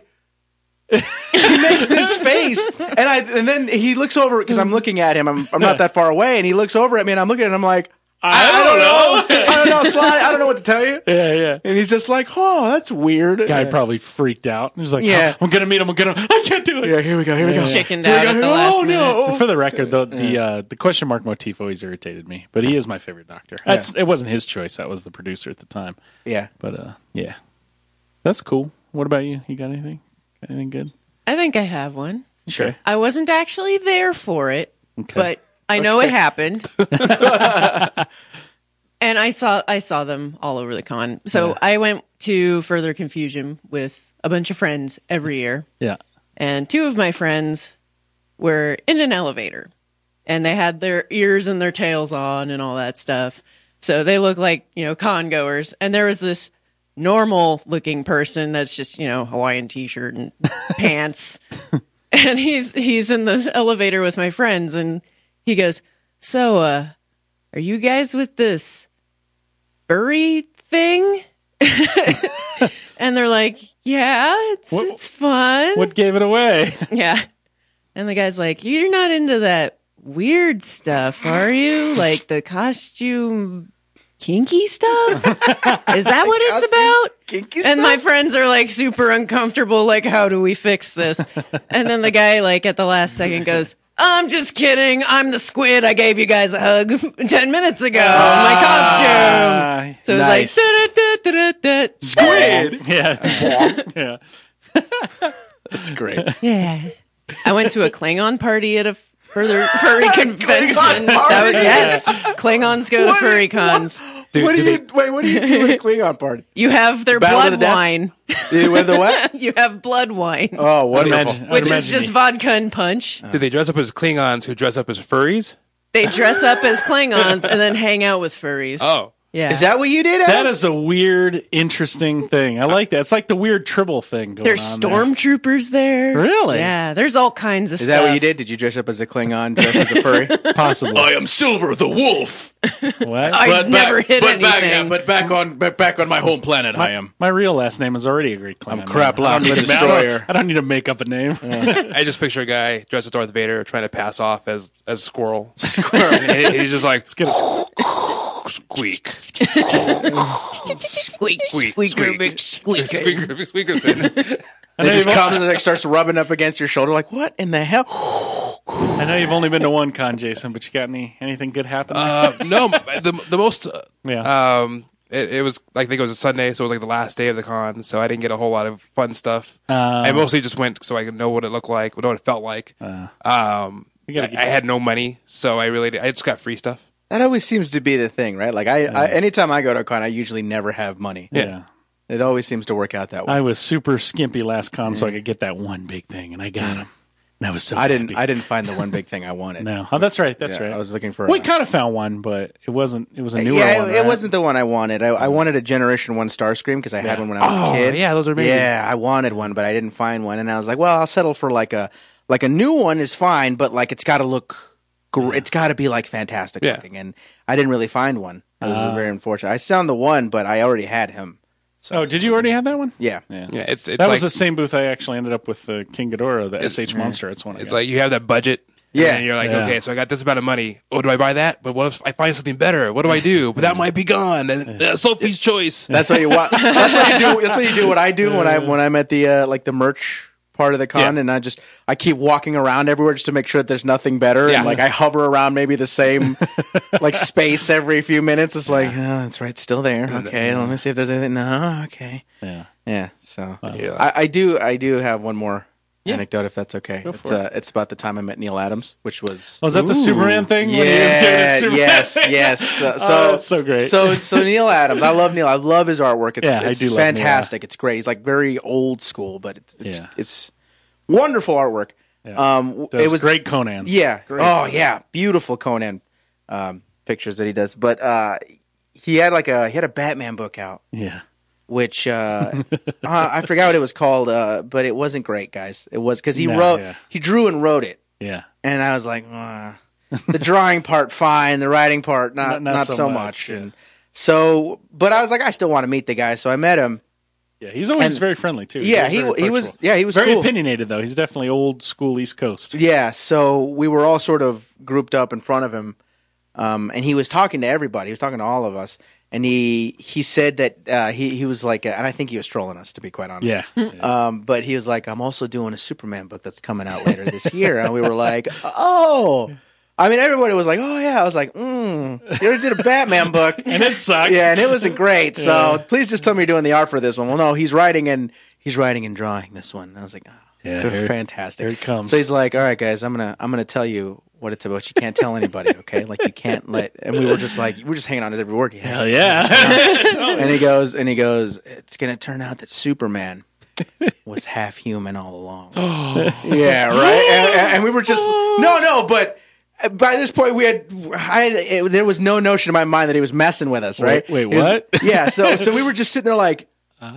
he makes this face, and I and then he looks over because I'm looking at him. I'm I'm not that far away, and he looks over at me, and I'm looking at him like I I don't don't know. know, I don't know, Sly, I don't know what to tell you. Yeah, yeah. And he's just like, oh, that's weird. Guy probably freaked out. He was like, Yeah. "Oh, I'm gonna meet him. I'm gonna. I can't do it. Yeah, here we go, here we go. Chickened Here we out go, at here the we go. last Oh no! For the record, though, the uh, the question mark motif always irritated me, but he is my favorite Doctor. That's it. Wasn't his choice. That was the producer at the time. Yeah, But uh, yeah, that's cool. What about you? You got anything? Got anything good? I think I have one. Sure. I wasn't actually there for it, Okay. but I know it happened. And I saw I saw them all over the con. So Yeah. I went to Further Confusion with a bunch of friends every year. Yeah. And two of my friends were in an elevator. And they had their ears and their tails on and all that stuff. So they look like, you know, con goers. And there was this normal looking person that's just, you know, Hawaiian t-shirt and pants. And he's he's in the elevator with my friends and he goes, "So, uh, are you guys with this furry thing?" And they're like, "Yeah, it's What- it's fun." What gave it away? Yeah. And the guy's like, "You're not into that weird stuff, are you? Like the costume kinky stuff? Is that what it's about?" Kinky And stuff? my friends are like super uncomfortable, like, how do we fix this? And then the guy, like, at the last second goes, "I'm just kidding. I'm the squid. I gave you guys a hug ten minutes ago in my costume." So it was Nice. like, da-da-da-da-da. Squid. Yeah. yeah. That's great. Yeah. I went to a Klingon party at a further furry convention. Klingon That party? was- yes. Klingons go to What- furry cons. Do- what do do you they- wait? What do you do at a Klingon party? You have their Battle to blood the death? wine. You with the what? You have blood wine. Oh, I'd wonderful. imagine, I'd which is imagine just he- vodka and punch. Do they dress up as Klingons who dress up as furries? They dress up as Klingons and then hang out with furries. Oh. Yeah. Is that what you did? That Adam? is a weird, interesting thing. I like that. It's like the weird Tribble thing going There's on there. stormtroopers there. Really? Yeah. There's all kinds of Is stuff. that what you did? Did you dress up as a Klingon, dressed as a furry? Possible. I am Silver the Wolf. What? I never hit but back, anything. but back on, but back on my home planet, I am. My real last name is already a Greek Klingon. I'm Kraplock I don't the need to- I don't- Destroyer. I don't need to make up a name. I just picture a guy dressed as Darth Vader trying to pass off as as Squirrel. Squirrel. And he- he's just like, Get a- squeak. Squeak, Squeak, squeaker, squeak. big squeaker. Squeaker, squeaker's in. I It know, just you've, comes and like starts rubbing up against your shoulder. Like, what in the hell? I know you've only been to one con, Jason, but you got any anything good happen? Uh, no, the the most. Uh, yeah. um, it, it was I think it was a Sunday, so it was like the last day of the con. So I didn't get a whole lot of fun stuff. Uh, I mostly just went so I could know what it looked like, know what it felt like. Uh, um, you gotta I, get I had no money, so I really did, I just got free stuff. That always seems to be the thing, right? Like, I, I anytime I go to a con, I usually never have money. yeah. It always seems to work out that way. I was super skimpy last con, so I could get that one big thing, and I got him. And I was so I didn't. happy. I didn't find the one big thing I wanted. No. Oh, that's right. That's Yeah, right. I was looking for. we a- kind of found one, but it wasn't. It was a newer yeah, one. it, right? it wasn't the one I wanted. I, I wanted a Generation One Starscream because I had Yeah. one when I was Oh, a kid. yeah, those are amazing. Yeah, I wanted one, but I didn't find one, and I was like, well, I'll settle for like a like a new one is fine, but like it's got to look, gr- it's got to be like fantastic Yeah. looking, and I didn't really find one. It was Ah. very unfortunate. I found the one, but I already had him. Oh, did you already have that one? Yeah. Yeah. Yeah, it's it's that like was the same booth I actually ended up with the King Ghidorah, the S H monster. It's one. I it's got. like you have that budget. Yeah. And you're like, Yeah. okay, so I got this amount of money. Oh, do I buy that? But what if I find something better? What do I do? But that might be gone. And uh, Sophie's choice. That's what you want. That's what you do. That's what you do. What I do when I when I'm at the uh, like the merch part of the con, Yeah. and I just I keep walking around everywhere just to make sure that there's nothing better. Yeah. And like I hover around maybe the same like space every few minutes. It's like, oh, that's right, it's still there. Okay, let me see if there's anything. No, okay, yeah. yeah. So Yeah. I, I do I do have one more Yeah. anecdote if that's okay. Go It's for uh, it's about the time I met Neil Adams, which was. Was that the Superman thing? When he was giving his Yeah, Superman yes, thing? yes. So, so, Oh, that's so great. So, so Neil Adams, I love Neil. I love his artwork. It's, Yeah, I it's do love Neil. fantastic. It's great. He's like very old school, but it's it's, Yeah. it's wonderful artwork. Yeah. Um, Does it was great Conans. Yeah. Great. Oh yeah, beautiful Conan um, pictures that he does. But uh, he had like a he had a Batman book out, Yeah. which uh, uh, I forgot what it was called, uh, but it wasn't great, guys. It was because he No, wrote, yeah. he drew and wrote it. Yeah. And I was like, uh, the drawing part fine, the writing part not Not- not not, so so, much, much. yeah. And so, but I was like, I still want to meet the guy, so I met him. Yeah. He's always And- very friendly too. Yeah, He's he very he was approachable. yeah he was very cool. opinionated though. He's definitely old school East Coast. Yeah, so we were all sort of grouped up in front of him, um, and he was talking to everybody. He was talking to all of us, and he he said that uh, he he was like, uh, and I think he was trolling us, to be quite honest. Yeah. Um, but he was like, I'm also doing a Superman book that's coming out later this year. And we were like, oh. I mean, everybody was like, oh, yeah. I was like, mm. You already did a Batman book. And it sucked. Yeah, and it wasn't great. So Yeah. please just tell me you're doing the art for this one. Well, no, he's writing and he's writing and drawing this one. And I was like, oh, Yeah, good, here- fantastic. here it comes. So he's like, all right, guys, I'm gonna I'm gonna tell you what it's about. You can't tell anybody, okay? Like you can't let. And we were just like, we're just hanging on to every word. Hell yeah. And he goes, and he goes, it's gonna turn out that Superman was half human all along. Yeah, right. And, and we were just no, no, but. By this point, we had, I had it, there was no notion in my mind that he was messing with us, right? Wait, wait He was- what? yeah, so so we were just sitting there like,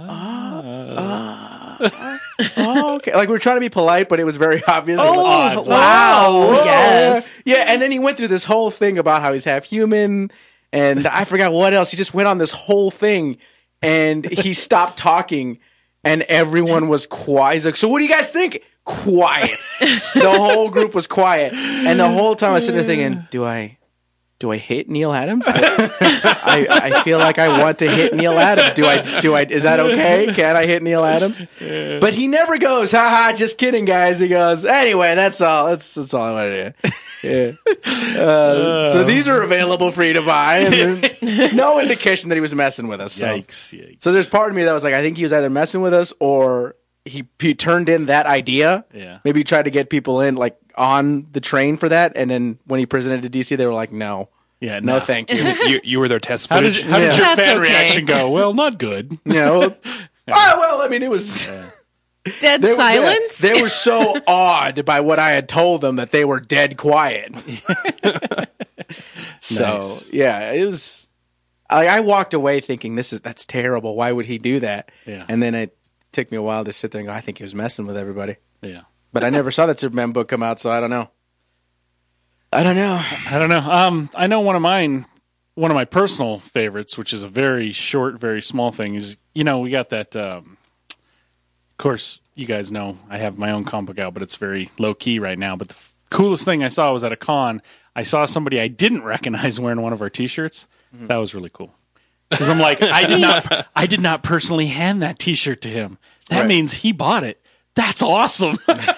oh, oh, oh, okay. Like we were trying to be polite, but it was very obvious. Like, Oh, wow. wow. Whoa. Yes. Yeah, and then he went through this whole thing about how he's half human, and I forgot what else. He just went on this whole thing, and he stopped talking, and everyone was quiet. He's like, so what do you guys think? Quiet. The whole group was quiet, and the whole time I was sitting there thinking, "Do I, do I hit Neil Adams? I, I feel like I want to hit Neil Adams. Do I? Do I? Is that okay? Can I hit Neil Adams?" But he never goes, "Ha ha, just kidding, guys." He goes, "Anyway, that's all. That's that's all I want to do." Yeah. Uh, so these are available for you to buy. And there's no indication that he was messing with us. So. Yikes, yikes. So there's part of me that was like, I think he was either messing with us or he, he turned in that idea. Yeah. Maybe he tried to get people in like on the train for that, and then when he presented to D C, they were like, "No, Yeah, no, no. thank you." you, you were their test How did, footage. how did Yeah. your That's fan okay. reaction go? Well, not good. You know, all right. Well, I mean, it was Dead they were- silence. They, they were so awed by what I had told them that they were dead quiet. So Nice. yeah, it was. Like I walked away thinking, "This is that's terrible. Why would he do that?" Yeah. And then it took me a while to sit there and go, "I think he was messing with everybody." Yeah. But I never saw that Superman book come out, so I don't know. I don't know. I don't know. Um, I know one of mine, one of my personal favorites, which is a very short, very small thing, is, you know, we got that, um, of course, you guys know I have my own comic book out, but it's very low key right now. But the f- coolest thing I saw was at a con. I saw somebody I didn't recognize wearing one of our T-shirts. Mm-hmm. That was really cool. Because I'm like, I did not, I did not personally hand that T-shirt to him. That Right. means he bought it. That's awesome.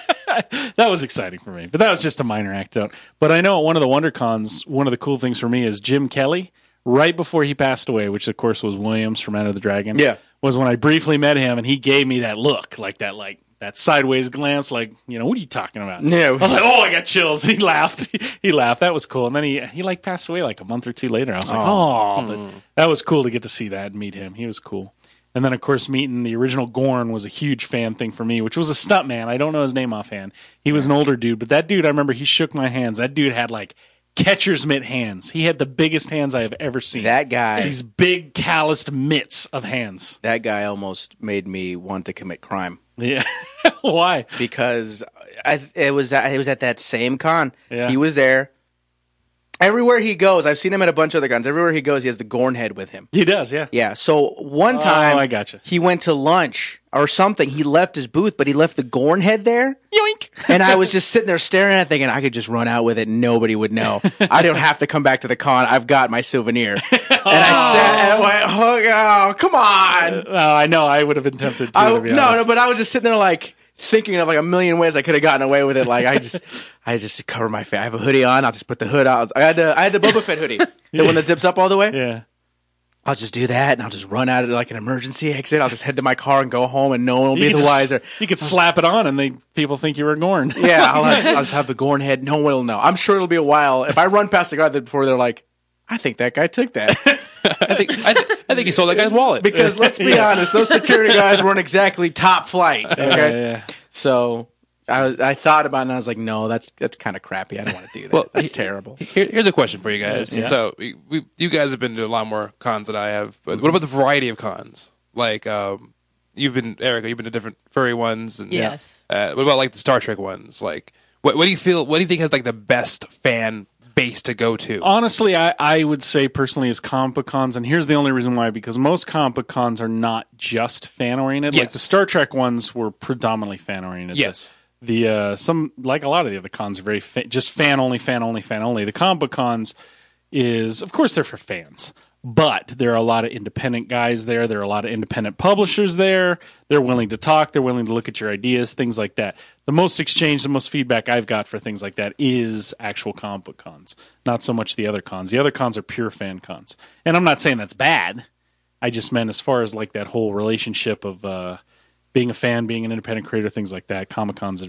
That was exciting for me, but that was just a minor anecdote. But I know at one of the WonderCons, one of the cool things for me is Jim Kelly, right before he passed away, which of course was Williams from Enter the Dragon. Yeah. Was when I briefly met him, and he gave me that look, like that, like that sideways glance, like, you know, what are you talking about? Yeah. I was like, oh, I got chills. He laughed. He laughed. That was cool. And then he he like passed away like a month or two later. I was like, oh, but that was cool to get to see that and meet him. He was cool. And then, of course, meeting the original Gorn was a huge fan thing for me, which was a stuntman. I don't know his name offhand. He was an older dude, but that dude, I remember he shook my hands. That dude had like catcher's mitt hands. He had the biggest hands I have ever seen. That guy, These big calloused mitts of hands. that guy almost made me want to commit crime Yeah. Why? because I, it was it was at that same con. Yeah. He was there. Everywhere he goes, I've seen him at a bunch of other cons. Everywhere he goes, he has the Gorn head with him. He does, yeah. Yeah. So one time, Oh, I gotcha. he went to lunch or something. He left his booth, but he left the Gorn head there. Yoink. And I was just sitting there staring at it, thinking I could just run out with it and nobody would know. I don't have to come back to the con. I've got my souvenir. And I sat and I went, oh, oh come on. Oh, I know. I would have been tempted to, I, to be no, honest. no, but I was just sitting there like thinking of like a million ways I could have gotten away with it. Like I just, I just cover my face. I have a hoodie on. I'll just put the hood on. I had the, I had the Boba Fett hoodie, the one that zips up all the way. Yeah. I'll just do that, and I'll just run out of like an emergency exit. I'll just head to my car and go home, and no one will You be could the just- wiser. You could slap it on, and they people think you were Gorn. Yeah, I'll just, I'll just have the Gorn head. No one will know. I'm sure it'll be a while. If I run past the guy before, they're like, I think that guy took that. I think I, th- I think he sold that guy's wallet. Because let's be honest, those security guys weren't exactly top flight. Okay, Yeah, yeah. so I was, I thought about it, and I was like, no, that's that's kind of crappy. I don't want to do that. Well, that's he- terrible. Here, here's a question for you guys. Yeah. So, we, we, you guys have been to a lot more cons than I have. But what about the variety of cons? Like, um, you've been, Erica, you've been to different furry ones. And, Yes. Uh, what about like the Star Trek ones? Like, what, what do you feel? What do you think has like the best fan base to go to? Honestly, I, I would say personally is comic book cons, and here's the only reason why, because most comic book cons are not just fan oriented. Like Yes. the Star Trek ones were predominantly fan oriented. Yes. The uh, some like a lot of the other cons are very fa- just fan only, fan only, fan only. The comic book cons is, of course, they're for fans, but there are a lot of independent guys there. There are a lot of independent publishers there. They're willing to talk. They're willing to look at your ideas, things like that. The most exchange, the most feedback I've got for things like that is actual comic book cons, not so much the other cons. The other cons are pure fan cons, and I'm not saying that's bad. I just meant as far as like that whole relationship of uh, being a fan, being an independent creator, things like that. Comic cons have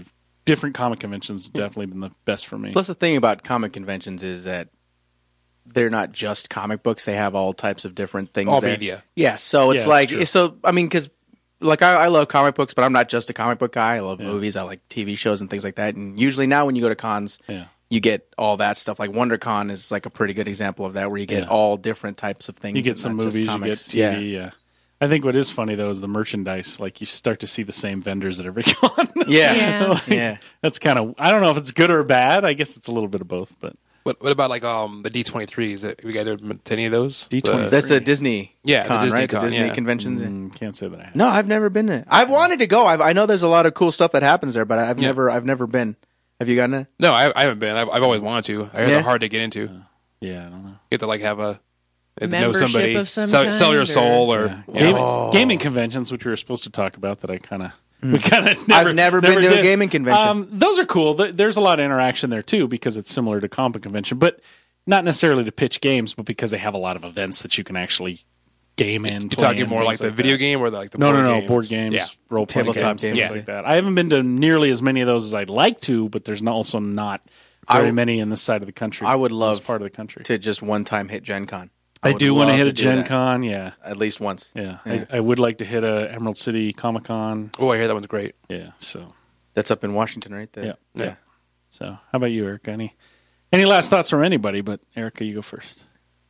different comic conventions have definitely been the best for me. Plus, the thing about comic conventions is that they're not just comic books; they have all types of different things. All there. media. Yeah, so it's Yeah, like that's true. so. I mean, because like I, I love comic books, but I'm not just a comic book guy. I love Yeah. movies. I like T V shows and things like that. And usually now, when you go to cons, Yeah. you get all that stuff. Like WonderCon is like a pretty good example of that, where you get Yeah. all different types of things. You get and some not just movies, you get comics. T V. Yeah. I think what is funny though is the merchandise. Like you start to see the same vendors at every con. Yeah, Yeah. Like, yeah. That's kind of. I don't know if it's good or bad. I guess it's a little bit of both. But What What about like um the D twenty-threes? Have you guys ever been to any of those? D twenty-three. The- That's the Disney. Yeah, the con, Disney right? con, the Disney yeah. conventions. mm, can't say that I have. No, I've never been there. I've wanted to go. I've, I know there's a lot of cool stuff that happens there, but I've Yeah. never, I've never been. Have you gotten there? No, I, I haven't been. I've, I've always wanted to. I heard Yeah. they're hard to get into. You Yeah, I don't know. have to like have a know Membership somebody, of some sell, sell kind, your or- soul, or Yeah. you know. Gaming, gaming conventions, which we were supposed to talk about, that I kind of we kind of never. I've never been to a did. gaming convention. Um, those are cool. Th- There's a lot of interaction there too because it's similar to comic convention, but not necessarily to pitch games, but because they have a lot of events that you can actually game in. You're play talking and more like things the video that. game or the, like the No, board no, no, games? board games, Yeah. role playing Tabletop games, things games, like yeah. that. I haven't been to nearly as many of those as I'd like to, but there's not, also not very I- many in this side of the country. I would this love part of the country. To just one time hit Gen Con. I, would do want to love hit a do Gen that. Con, yeah. At least once. Yeah, Yeah. I, I would like to hit a Emerald City Comic Con. Oh, I hear that one's great. Yeah, so That's up in Washington, right? The- Yeah. yeah. so how about you, Erica? Any any last thoughts from anybody? But Erica, you go first.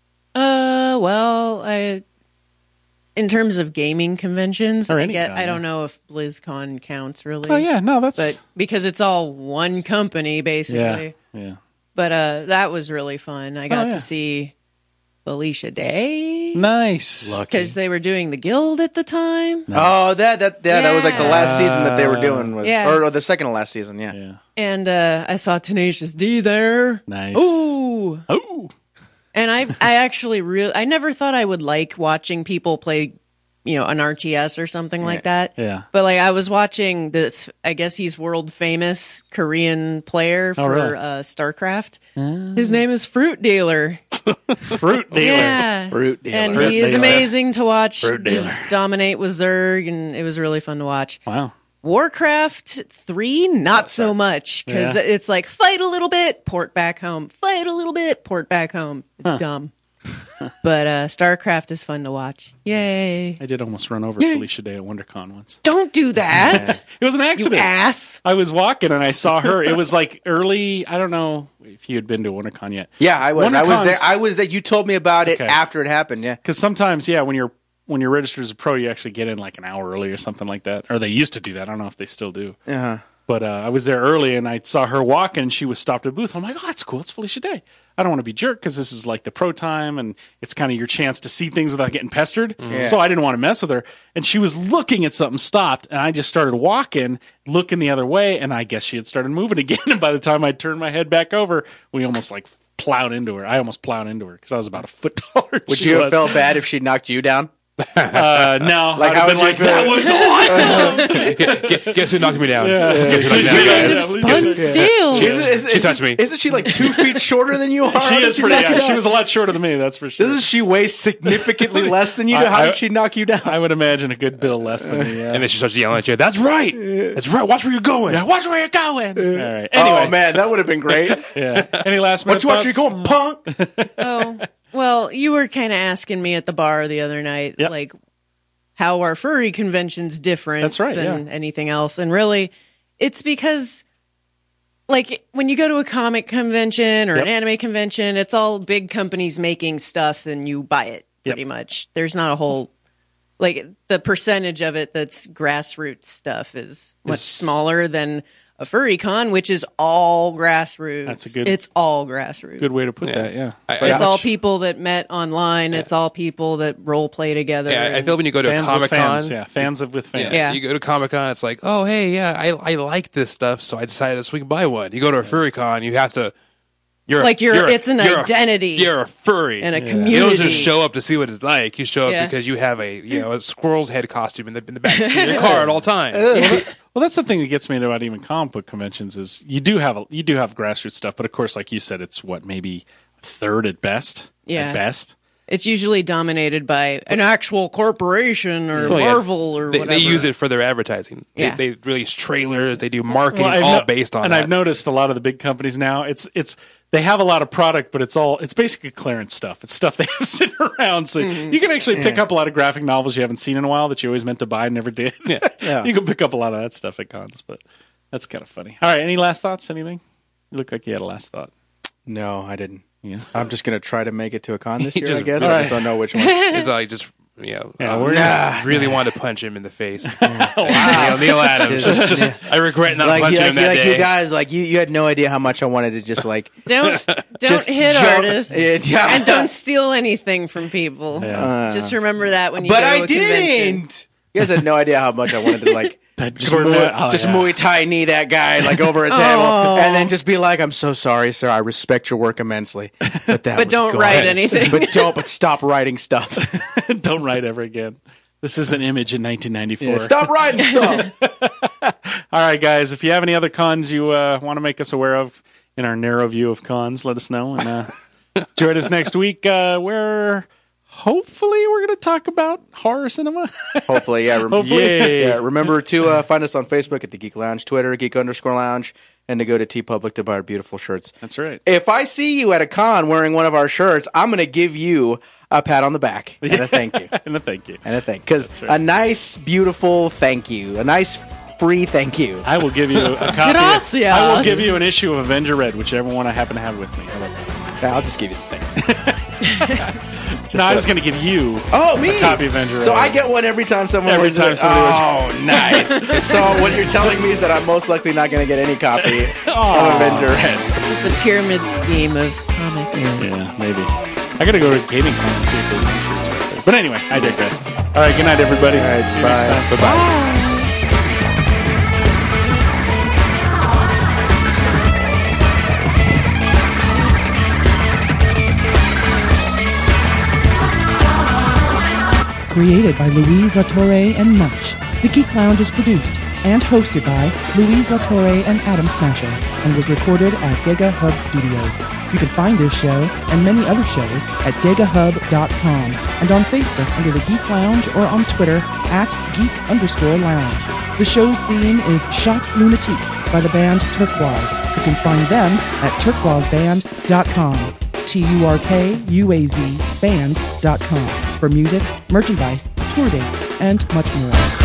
Uh, well, I in terms of gaming conventions, Or I any get. con, I don't yeah. know if BlizzCon counts really. Oh yeah, no, that's but because it's all one company basically. yeah, yeah. But uh, that was really fun. I got yeah. to see Felicia Day Nice. because they were doing the Guild at the time, Oh, that that yeah, that was like the Yeah. last season that they were doing, was, Yeah. or, or the second to last season. Yeah. Yeah, and uh, I saw Tenacious D there. nice. Ooh, Oh, and I I actually really I never thought I would like watching people play, you know, an R T S or something like that. yeah. But like I was watching this, I guess he's world famous Korean player for really? uh, StarCraft. His name is Fruit Dealer. Fruit dealer. Yeah, Fruit dealer. and Fruit he is dealer. amazing to watch. Fruit dealer. Just dominate with Zerg, and it was really fun to watch. Wow. Warcraft three, not so much because Yeah. it's like fight a little bit, port back home. Fight a little bit, port back home. It's dumb. But uh, StarCraft is fun to watch. Yay! I did almost run over Felicia Day at WonderCon once. Don't do that, It was an you accident. ass. I was walking and I saw her. It was like early. I don't know if you had been to WonderCon yet. Yeah, I was. I was WonderCon's- there. I was there. You told me about it Okay. after it happened. Yeah. Because sometimes, yeah, when you're when you're registered as a pro, you actually get in like an hour early or something like that. Or they used to do that. I don't know if they still do. Uh-huh. But uh, I was there early and I saw her walking and she was stopped at a booth. I'm like, oh, that's cool. It's Felicia Day. I don't want to be jerk because this is like the pro time and it's kind of your chance to see things without getting pestered. Yeah. So I didn't want to mess with her. And she was looking at something, stopped, and I just started walking, looking the other way, and I guess she had started moving again. And by the time I turned my head back over, we almost like plowed into her. I almost plowed into her because I was about a foot taller. than Would she you was. have felt bad if she knocked you down? Uh, no, Like, I'd how have been would like, you that feel? was awesome. Guess, guess who knocked me down? Guess who knocked me down, Yeah. guys? Spun steel. Isn't- isn't- She isn't- touched me. Isn't she like two feet shorter than you are? She How did is pretty. knock you Yeah, she down? was a lot shorter than me. That's for sure. Doesn't she weigh significantly less than you? I- How I- did she knock you down? I would imagine a good bill less than me. Yeah. And then she starts yelling at you. That's right. That's right. Watch where you're going. Yeah, watch where you're going. All right. Anyway, Oh man, that would have been great. yeah. Any last minute Watch, watch where you're thoughts? going, punk. Oh, well, you were kind of asking me at the bar the other night, Yep. like, how are furry conventions different That's right, than yeah. anything else? And really, it's because, like, when you go to a comic convention or Yep. an anime convention, it's all big companies making stuff and you buy it, Yep. pretty much. There's not a whole, like, the percentage of it that's grassroots stuff is much Is- smaller than a furry con, which is all grassroots. That's a good- It's all grassroots. Good way to put that. Yeah. I, It's I, all people that met online. It's all people that role play together. yeah, I feel when you go to a Fans Comic with Con, fans. Yeah. Fans of with fans. Yeah. You go to Comic Con, it's like, oh hey, yeah, I I like this stuff, so I decided to swing by one. You go to a furry con, you have to. You're a- Like you're- you're a- it's an you're a- identity you're a furry and a Yeah. community. You don't just show up to see what it's like. You show up Yeah. because you have a you know a squirrel's head costume in the in the back of your car at all times. Well, that's the thing that gets me about even comic book conventions is you do have a, you do have grassroots stuff, but of course, like you said, it's what maybe a third at best. Yeah. At best. It's usually dominated by an actual corporation or Well, yeah. Marvel or They, whatever. they use it for their advertising. Yeah. They, they release trailers. They do marketing, Well, I've all no- based on and that. I've noticed a lot of the big companies now. It's it's they have a lot of product, but it's all it's basically clearance stuff. It's stuff they have sitting around, so Mm-hmm. you can actually pick Yeah. up a lot of graphic novels you haven't seen in a while that you always meant to buy and never did. Yeah. Yeah. You can pick up a lot of that stuff at cons, but that's kind of funny. All right, any last thoughts? Anything? You look like you had a last thought. No, I didn't. Yeah. I'm just gonna try to make it to a con this He year. I just- guess All I right. just don't know which one. It's like just you know, Yeah, uh, we're- Nah, really wanted to punch him in the face. Neil, Neil Adams. Just, just, I regret not like, punching you, him like, that like day. you guys, like you, you had no idea how much I wanted to just like Don't don't Just hit jump- artists Yeah, yeah. and don't steal anything from people. Yeah. Just remember that when you But go to I a convention. didn't. You guys had no idea how much I wanted to like just, Gordon, Muay, oh, just yeah. Muay Thai knee that guy like over a table, Oh. and then just be like, "I'm so sorry, sir. I respect your work immensely, but that But was don't good. write anything." But don't. But stop writing stuff. Don't write ever again. This is an image in nineteen ninety-four. Yeah, stop writing stuff." All right, guys. If you have any other cons you uh, want to make us aware of in our narrow view of cons, let us know. And uh, join us next week uh, where hopefully we're going to talk about horror cinema. Hopefully, yeah. Rem- Hopefully. yeah. Remember to uh, find us on Facebook at the Geek Lounge, Twitter Geek underscore Lounge, and to go to TeePublic to buy our beautiful shirts. That's right. If I see you at a con wearing one of our shirts, I'm going to give you a pat on the back and a thank you. And a thank you. And a thank because That's right. a nice, beautiful thank you, a nice free thank you. I will give you a copy. Gracias. I will give you an issue of Avenger Red, whichever one I happen to have with me. How about that? I'll just give you the thing. No, I was going to give you Oh, me! a copy of Avenger So Red. I get one every time someone Every wears time it. somebody wears- Oh, nice. So what you're telling me is that I'm most likely not going to get any copy of Avenger Red. It's a pyramid scheme of comics. Yeah, maybe. I got to go to Gaming Con and see if there's any shirts right there. But anyway, I digress. All right, good night, everybody. All right, See you bye. next time. Bye-bye. Created by Louise Latorre and Munch, The Geek Lounge is produced and hosted by Louise Latorre and Adam Smasher and was recorded at Giga Hub Studios. You can find this show and many other shows at giga hub dot com and on Facebook under The Geek Lounge or on Twitter at geek underscore lounge. The show's theme is Shot Lunatique by the band Turquoise. You can find them at turquoise band dot com. T U R K U A Z band dot com for music, merchandise, tour dates, and much more.